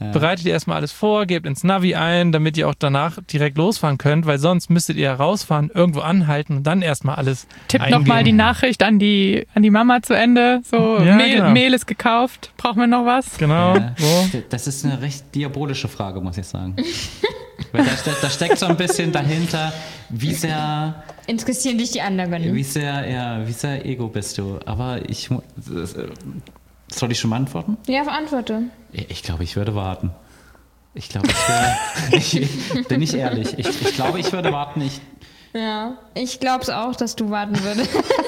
bereitet ihr erstmal alles vor, gebt ins Navi ein, damit ihr auch danach direkt losfahren könnt, weil sonst müsstet ihr rausfahren, irgendwo anhalten und dann erstmal alles Tippt eingeben. nochmal die Nachricht an die Mama zu Ende. So, Ja, Mehl, genau. Mehl ist gekauft. Brauchen wir noch was? Genau, so. Das ist eine recht diabolische Frage, muss ich sagen. Weil da steckt so ein bisschen dahinter, wie sehr Interessieren dich die anderen? wie sehr Ego bist du. Aber soll ich schon mal antworten? Ja, verantworte. Ich glaube, ich würde warten. Ich glaube, bin ich ehrlich. Ich glaube, ich würde warten. Ja, ich glaube es auch, dass du warten würdest.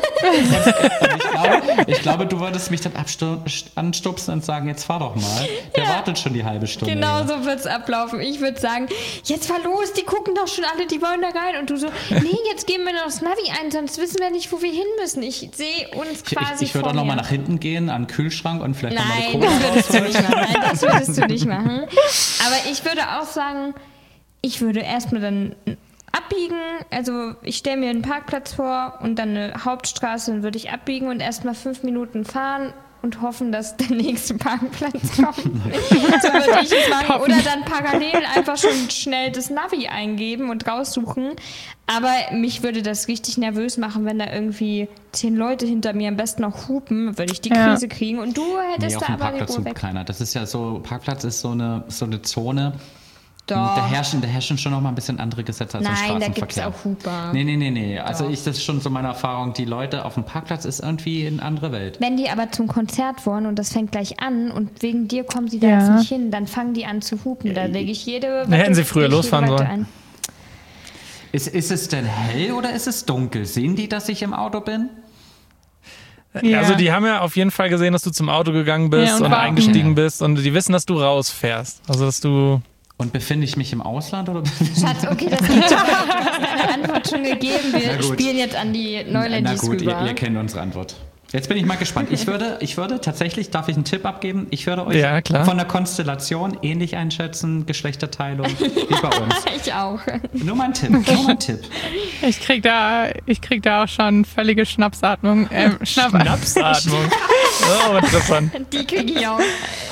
Ich glaube, du würdest mich dann anstupsen und sagen, jetzt fahr doch mal. Der wartet schon die halbe Stunde. Genau so wird es ablaufen. Ich würde sagen, jetzt fahr los, die gucken doch schon alle, die wollen da rein. Und du so, nee, jetzt geben wir noch das Navi ein, sonst wissen wir nicht, wo wir hin müssen. Ich sehe uns quasi Ich würde auch vor noch mal mir. nach hinten gehen, an den Kühlschrank und vielleicht noch mal eine Nein, Cola das würdest du rausholen. nicht machen. Nein, das würdest du nicht machen. Aber ich würde auch sagen, ich würde erstmal dann abbiegen. Also ich stelle mir einen Parkplatz vor und dann eine Hauptstraße, dann würde ich abbiegen und erstmal 5 Minuten fahren und hoffen, dass der nächste Parkplatz kommt. So würde ich es machen. Oder dann parallel einfach schon schnell das Navi eingeben und raussuchen. Aber mich würde das richtig nervös machen, wenn da irgendwie 10 Leute hinter mir am besten noch hupen, würde ich die Krise kriegen und du hättest Nee, auf da dem aber die Parkplatz Ruhe hupt weg. keiner. Das ist ja so, Parkplatz ist so eine Zone. Doch. Da herrschen schon noch mal ein bisschen andere Gesetze als im Nein, da gibt es Straßenverkehr. auch Huper. Nee. Also das ist schon so meine Erfahrung. Die Leute auf dem Parkplatz ist irgendwie eine andere Welt. Wenn die aber zum Konzert wollen und das fängt gleich an und wegen dir kommen sie da Ja. jetzt nicht hin, dann fangen die an zu hupen. Da lege ich jede Da hätten sie früher lege ich jede losfahren Wette sollen. ein. Ist es denn hell oder ist es dunkel? Sehen die, dass ich im Auto bin? Ja. Also die haben ja auf jeden Fall gesehen, dass du zum Auto gegangen bist Ja, und und warten. eingestiegen bist und die wissen, dass du rausfährst. Also dass du... Und befinde ich mich im Ausland oder Schatz, okay, das geht schon. Du hast deine Antwort schon gegeben. Wir Na gut. spielen jetzt an die Na Neuladies gut, rüber. ihr kennt unsere Antwort. Jetzt bin ich mal gespannt. Ich würde tatsächlich, darf ich einen Tipp abgeben? Ich würde euch Ja, klar. von der Konstellation ähnlich einschätzen, Geschlechterteilung wie bei uns. Ich auch. Nur mal ein Tipp. Ich krieg da auch schon völlige Schnappsatmung. Napsatmung. Oh, interessant. Die kriege ich auch.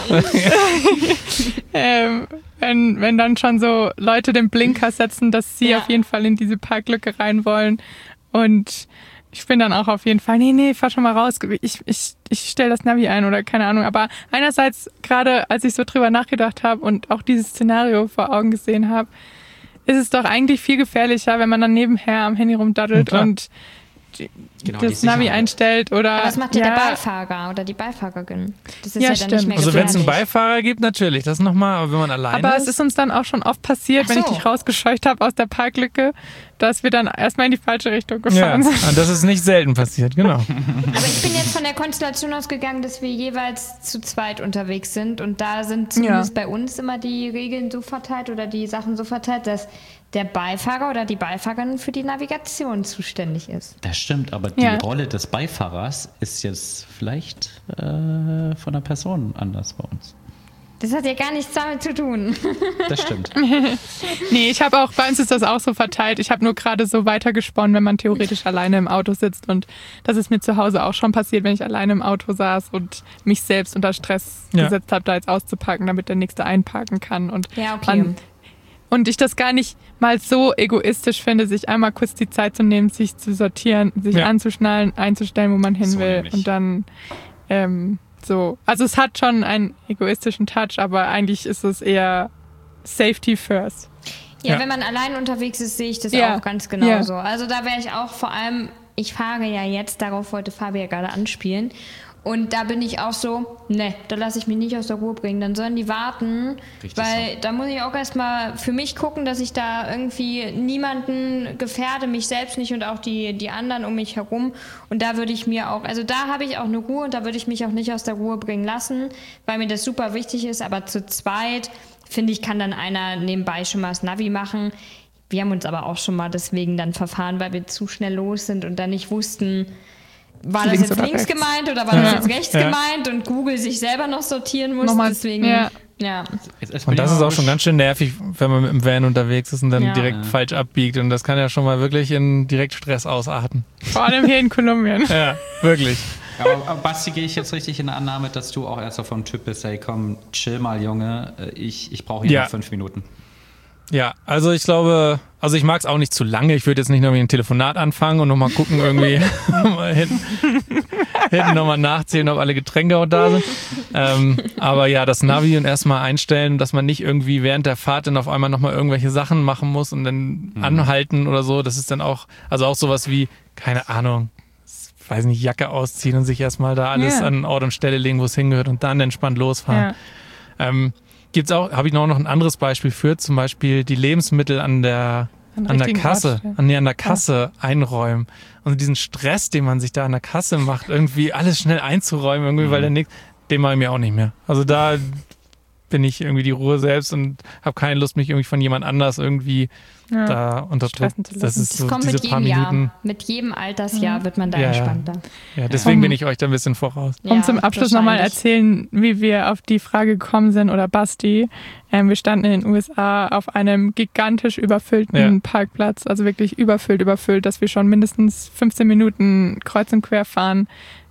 Wenn dann schon so Leute den Blinker setzen, dass sie Ja. auf jeden Fall in diese Parklücke rein wollen. Und ich bin dann auch auf jeden Fall, nee, fahr schon mal raus. Ich stelle das Navi ein oder keine Ahnung. Aber einerseits, gerade als ich so drüber nachgedacht habe und auch dieses Szenario vor Augen gesehen habe, ist es doch eigentlich viel gefährlicher, wenn man dann nebenher am Handy rumdaddelt Ja, klar. und Genau, die das Navi Sicherheit. einstellt oder. Aber was macht ja der Beifahrer oder die Beifahrerin? Das ist Ja, ja, dann nicht stimmt. mehr Also wenn es einen gefährlich. Beifahrer gibt, natürlich. Das nochmal, aber wenn man alleine Aber ist... es ist uns dann auch schon oft passiert, Ach wenn ich so. dich rausgescheucht habe aus der Parklücke, dass wir dann erstmal in die falsche Richtung ja, gefahren sind. und das ist nicht selten passiert, genau. Aber ich bin jetzt von der Konstellation ausgegangen, dass wir jeweils zu zweit unterwegs sind. Und da sind zumindest bei uns immer die Regeln so verteilt oder die Sachen so verteilt, dass der Beifahrer oder die Beifahrerin für die Navigation zuständig ist. Das stimmt, aber die Ja. Rolle des Beifahrers ist jetzt vielleicht von der Person anders bei uns. Das hat ja gar nichts damit zu tun. Das stimmt. Nee, bei uns ist das auch so verteilt. Ich habe nur gerade so weitergesponnen, wenn man theoretisch alleine im Auto sitzt. Und das ist mir zu Hause auch schon passiert, wenn ich alleine im Auto saß und mich selbst unter Stress Ja. gesetzt habe, da jetzt auszupacken, damit der Nächste einparken kann. Und Ja, okay. Und ich das gar nicht mal so egoistisch finde, sich einmal kurz die Zeit zu nehmen, sich zu sortieren, sich Ja. anzuschnallen, einzustellen, wo man hin So will. nämlich. Und dann so. Also es hat schon einen egoistischen Touch, aber eigentlich ist es eher Safety first. Ja, Ja. wenn man allein unterwegs ist, sehe ich das Ja. auch ganz genauso. Also da wäre ich auch vor allem, ich fahre ja jetzt, darauf wollte Fabi ja gerade anspielen. Und da bin ich auch so, ne, da lasse ich mich nicht aus der Ruhe bringen. Dann sollen die warten, Richtig weil da muss ich auch erstmal für mich gucken, dass ich da irgendwie niemanden gefährde, mich selbst nicht und auch die anderen um mich herum. Und da würde ich mir auch, also da habe ich auch eine Ruhe und da würde ich mich auch nicht aus der Ruhe bringen lassen, weil mir das super wichtig ist. Aber zu zweit, finde ich, kann dann einer nebenbei schon mal das Navi machen. Wir haben uns aber auch schon mal deswegen dann verfahren, weil wir zu schnell los sind und dann nicht wussten, war das Links jetzt oder links rechts? gemeint oder war das Ja. jetzt rechts Ja. gemeint und Google sich selber noch sortieren muss. Nochmal, Deswegen, ja. ja. Und das ist auch schon ganz schön nervig, wenn man mit dem Van unterwegs ist und dann Ja. direkt falsch abbiegt. Und das kann ja schon mal wirklich in direkt Stress ausarten. Vor allem hier in Kolumbien. Ja, wirklich. Aber Basti, gehe ich jetzt richtig in der Annahme, dass du auch erst so vom Typ bist, hey komm, chill mal, Junge, ich brauche hier noch 5 Minuten. Ja, also ich glaube, ich mag es auch nicht zu lange. Ich würde jetzt nicht noch ein Telefonat anfangen und nochmal gucken, irgendwie mal hinten nochmal nachzählen, ob alle Getränke auch da sind. Aber ja, das Navi und erstmal einstellen, dass man nicht irgendwie während der Fahrt dann auf einmal nochmal irgendwelche Sachen machen muss und dann anhalten oder so. Das ist dann auch, also auch sowas wie, keine Ahnung, weiß nicht, Jacke ausziehen und sich erstmal da alles an Ort und Stelle legen, wo es hingehört und dann entspannt losfahren. Ja. Gibt's auch, habe ich noch ein anderes Beispiel für, zum Beispiel die Lebensmittel an der Kasse, an der Kasse einräumen. Und diesen Stress, den man sich da an der Kasse macht, irgendwie alles schnell einzuräumen, irgendwie, weil den mache ich mir auch nicht mehr. Also da bin ich irgendwie die Ruhe selbst und habe keine Lust, mich irgendwie von jemand anders irgendwie da unter Druck. Das ist so kommt diese mit paar jedem Minuten. Jahr. Mit jedem Altersjahr wird man da entspannter. Ja, deswegen bin ich euch da ein bisschen voraus. Zum Abschluss nochmal erzählen, wie wir auf die Frage gekommen sind, oder Basti. Wir standen in den USA auf einem gigantisch überfüllten Parkplatz, also wirklich überfüllt, dass wir schon mindestens 15 Minuten kreuz und quer fahren,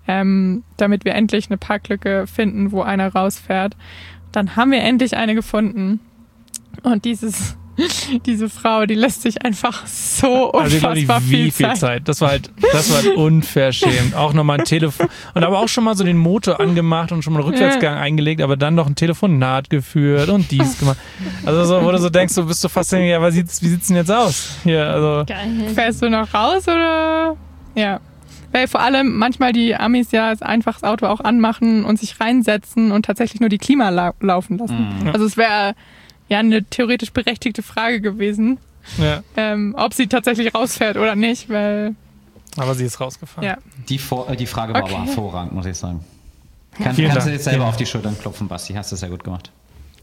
damit wir endlich eine Parklücke finden, wo einer rausfährt. Dann haben wir endlich eine gefunden. Und diese Frau, die lässt sich einfach so unfassbar viel Zeit. Das war unverschämt. Auch nochmal ein Telefon und aber auch schon mal so den Motor angemacht und schon mal einen Rückwärtsgang eingelegt, aber dann noch ein Telefonat geführt und dies gemacht. Also so, wo du so denkst, du bist so fast, ja, wie sieht's denn jetzt aus? Hier, also. Geil. Fährst du noch raus oder? Ja. Weil vor allem manchmal die Amis einfach das Auto auch anmachen und sich reinsetzen und tatsächlich nur die Klima laufen lassen. Also es wäre eine theoretisch berechtigte Frage gewesen, ob sie tatsächlich rausfährt oder nicht, weil... Aber sie ist rausgefahren. Ja. Die Frage war aber hervorragend, muss ich sagen. Kannst du jetzt selber auf die Schultern klopfen, Basti, hast du sehr gut gemacht.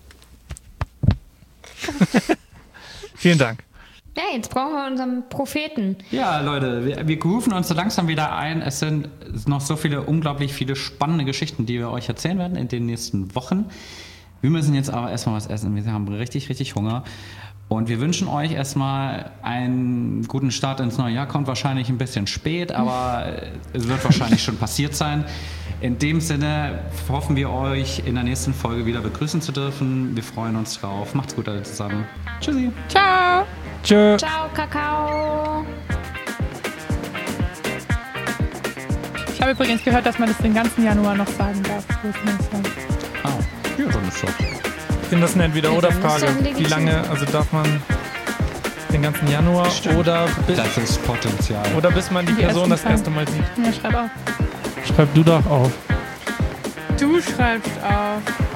Vielen Dank. Ja, jetzt brauchen wir unseren Propheten. Ja, Leute, wir rufen uns so langsam wieder ein. Es sind noch so unglaublich viele spannende Geschichten, die wir euch erzählen werden in den nächsten Wochen. Wir müssen jetzt aber erstmal was essen. Wir haben richtig, richtig Hunger. Und wir wünschen euch erstmal einen guten Start ins neue Jahr. Kommt wahrscheinlich ein bisschen spät, aber es wird wahrscheinlich schon passiert sein. In dem Sinne hoffen wir, euch in der nächsten Folge wieder begrüßen zu dürfen. Wir freuen uns drauf. Macht's gut alle zusammen. Tschüssi. Ciao. Tschö. Ciao, Kakao. Ich habe übrigens gehört, dass man das den ganzen Januar noch sagen darf. Ja, dann ist so. Ich finde das eine Entweder-oder-Frage. Wie lange, also darf man den ganzen Januar oder das ist Potenzial. Oder bis man die Person das erste Mal sieht? Ja, schreib auf. Schreib du doch auf. Du schreibst auf.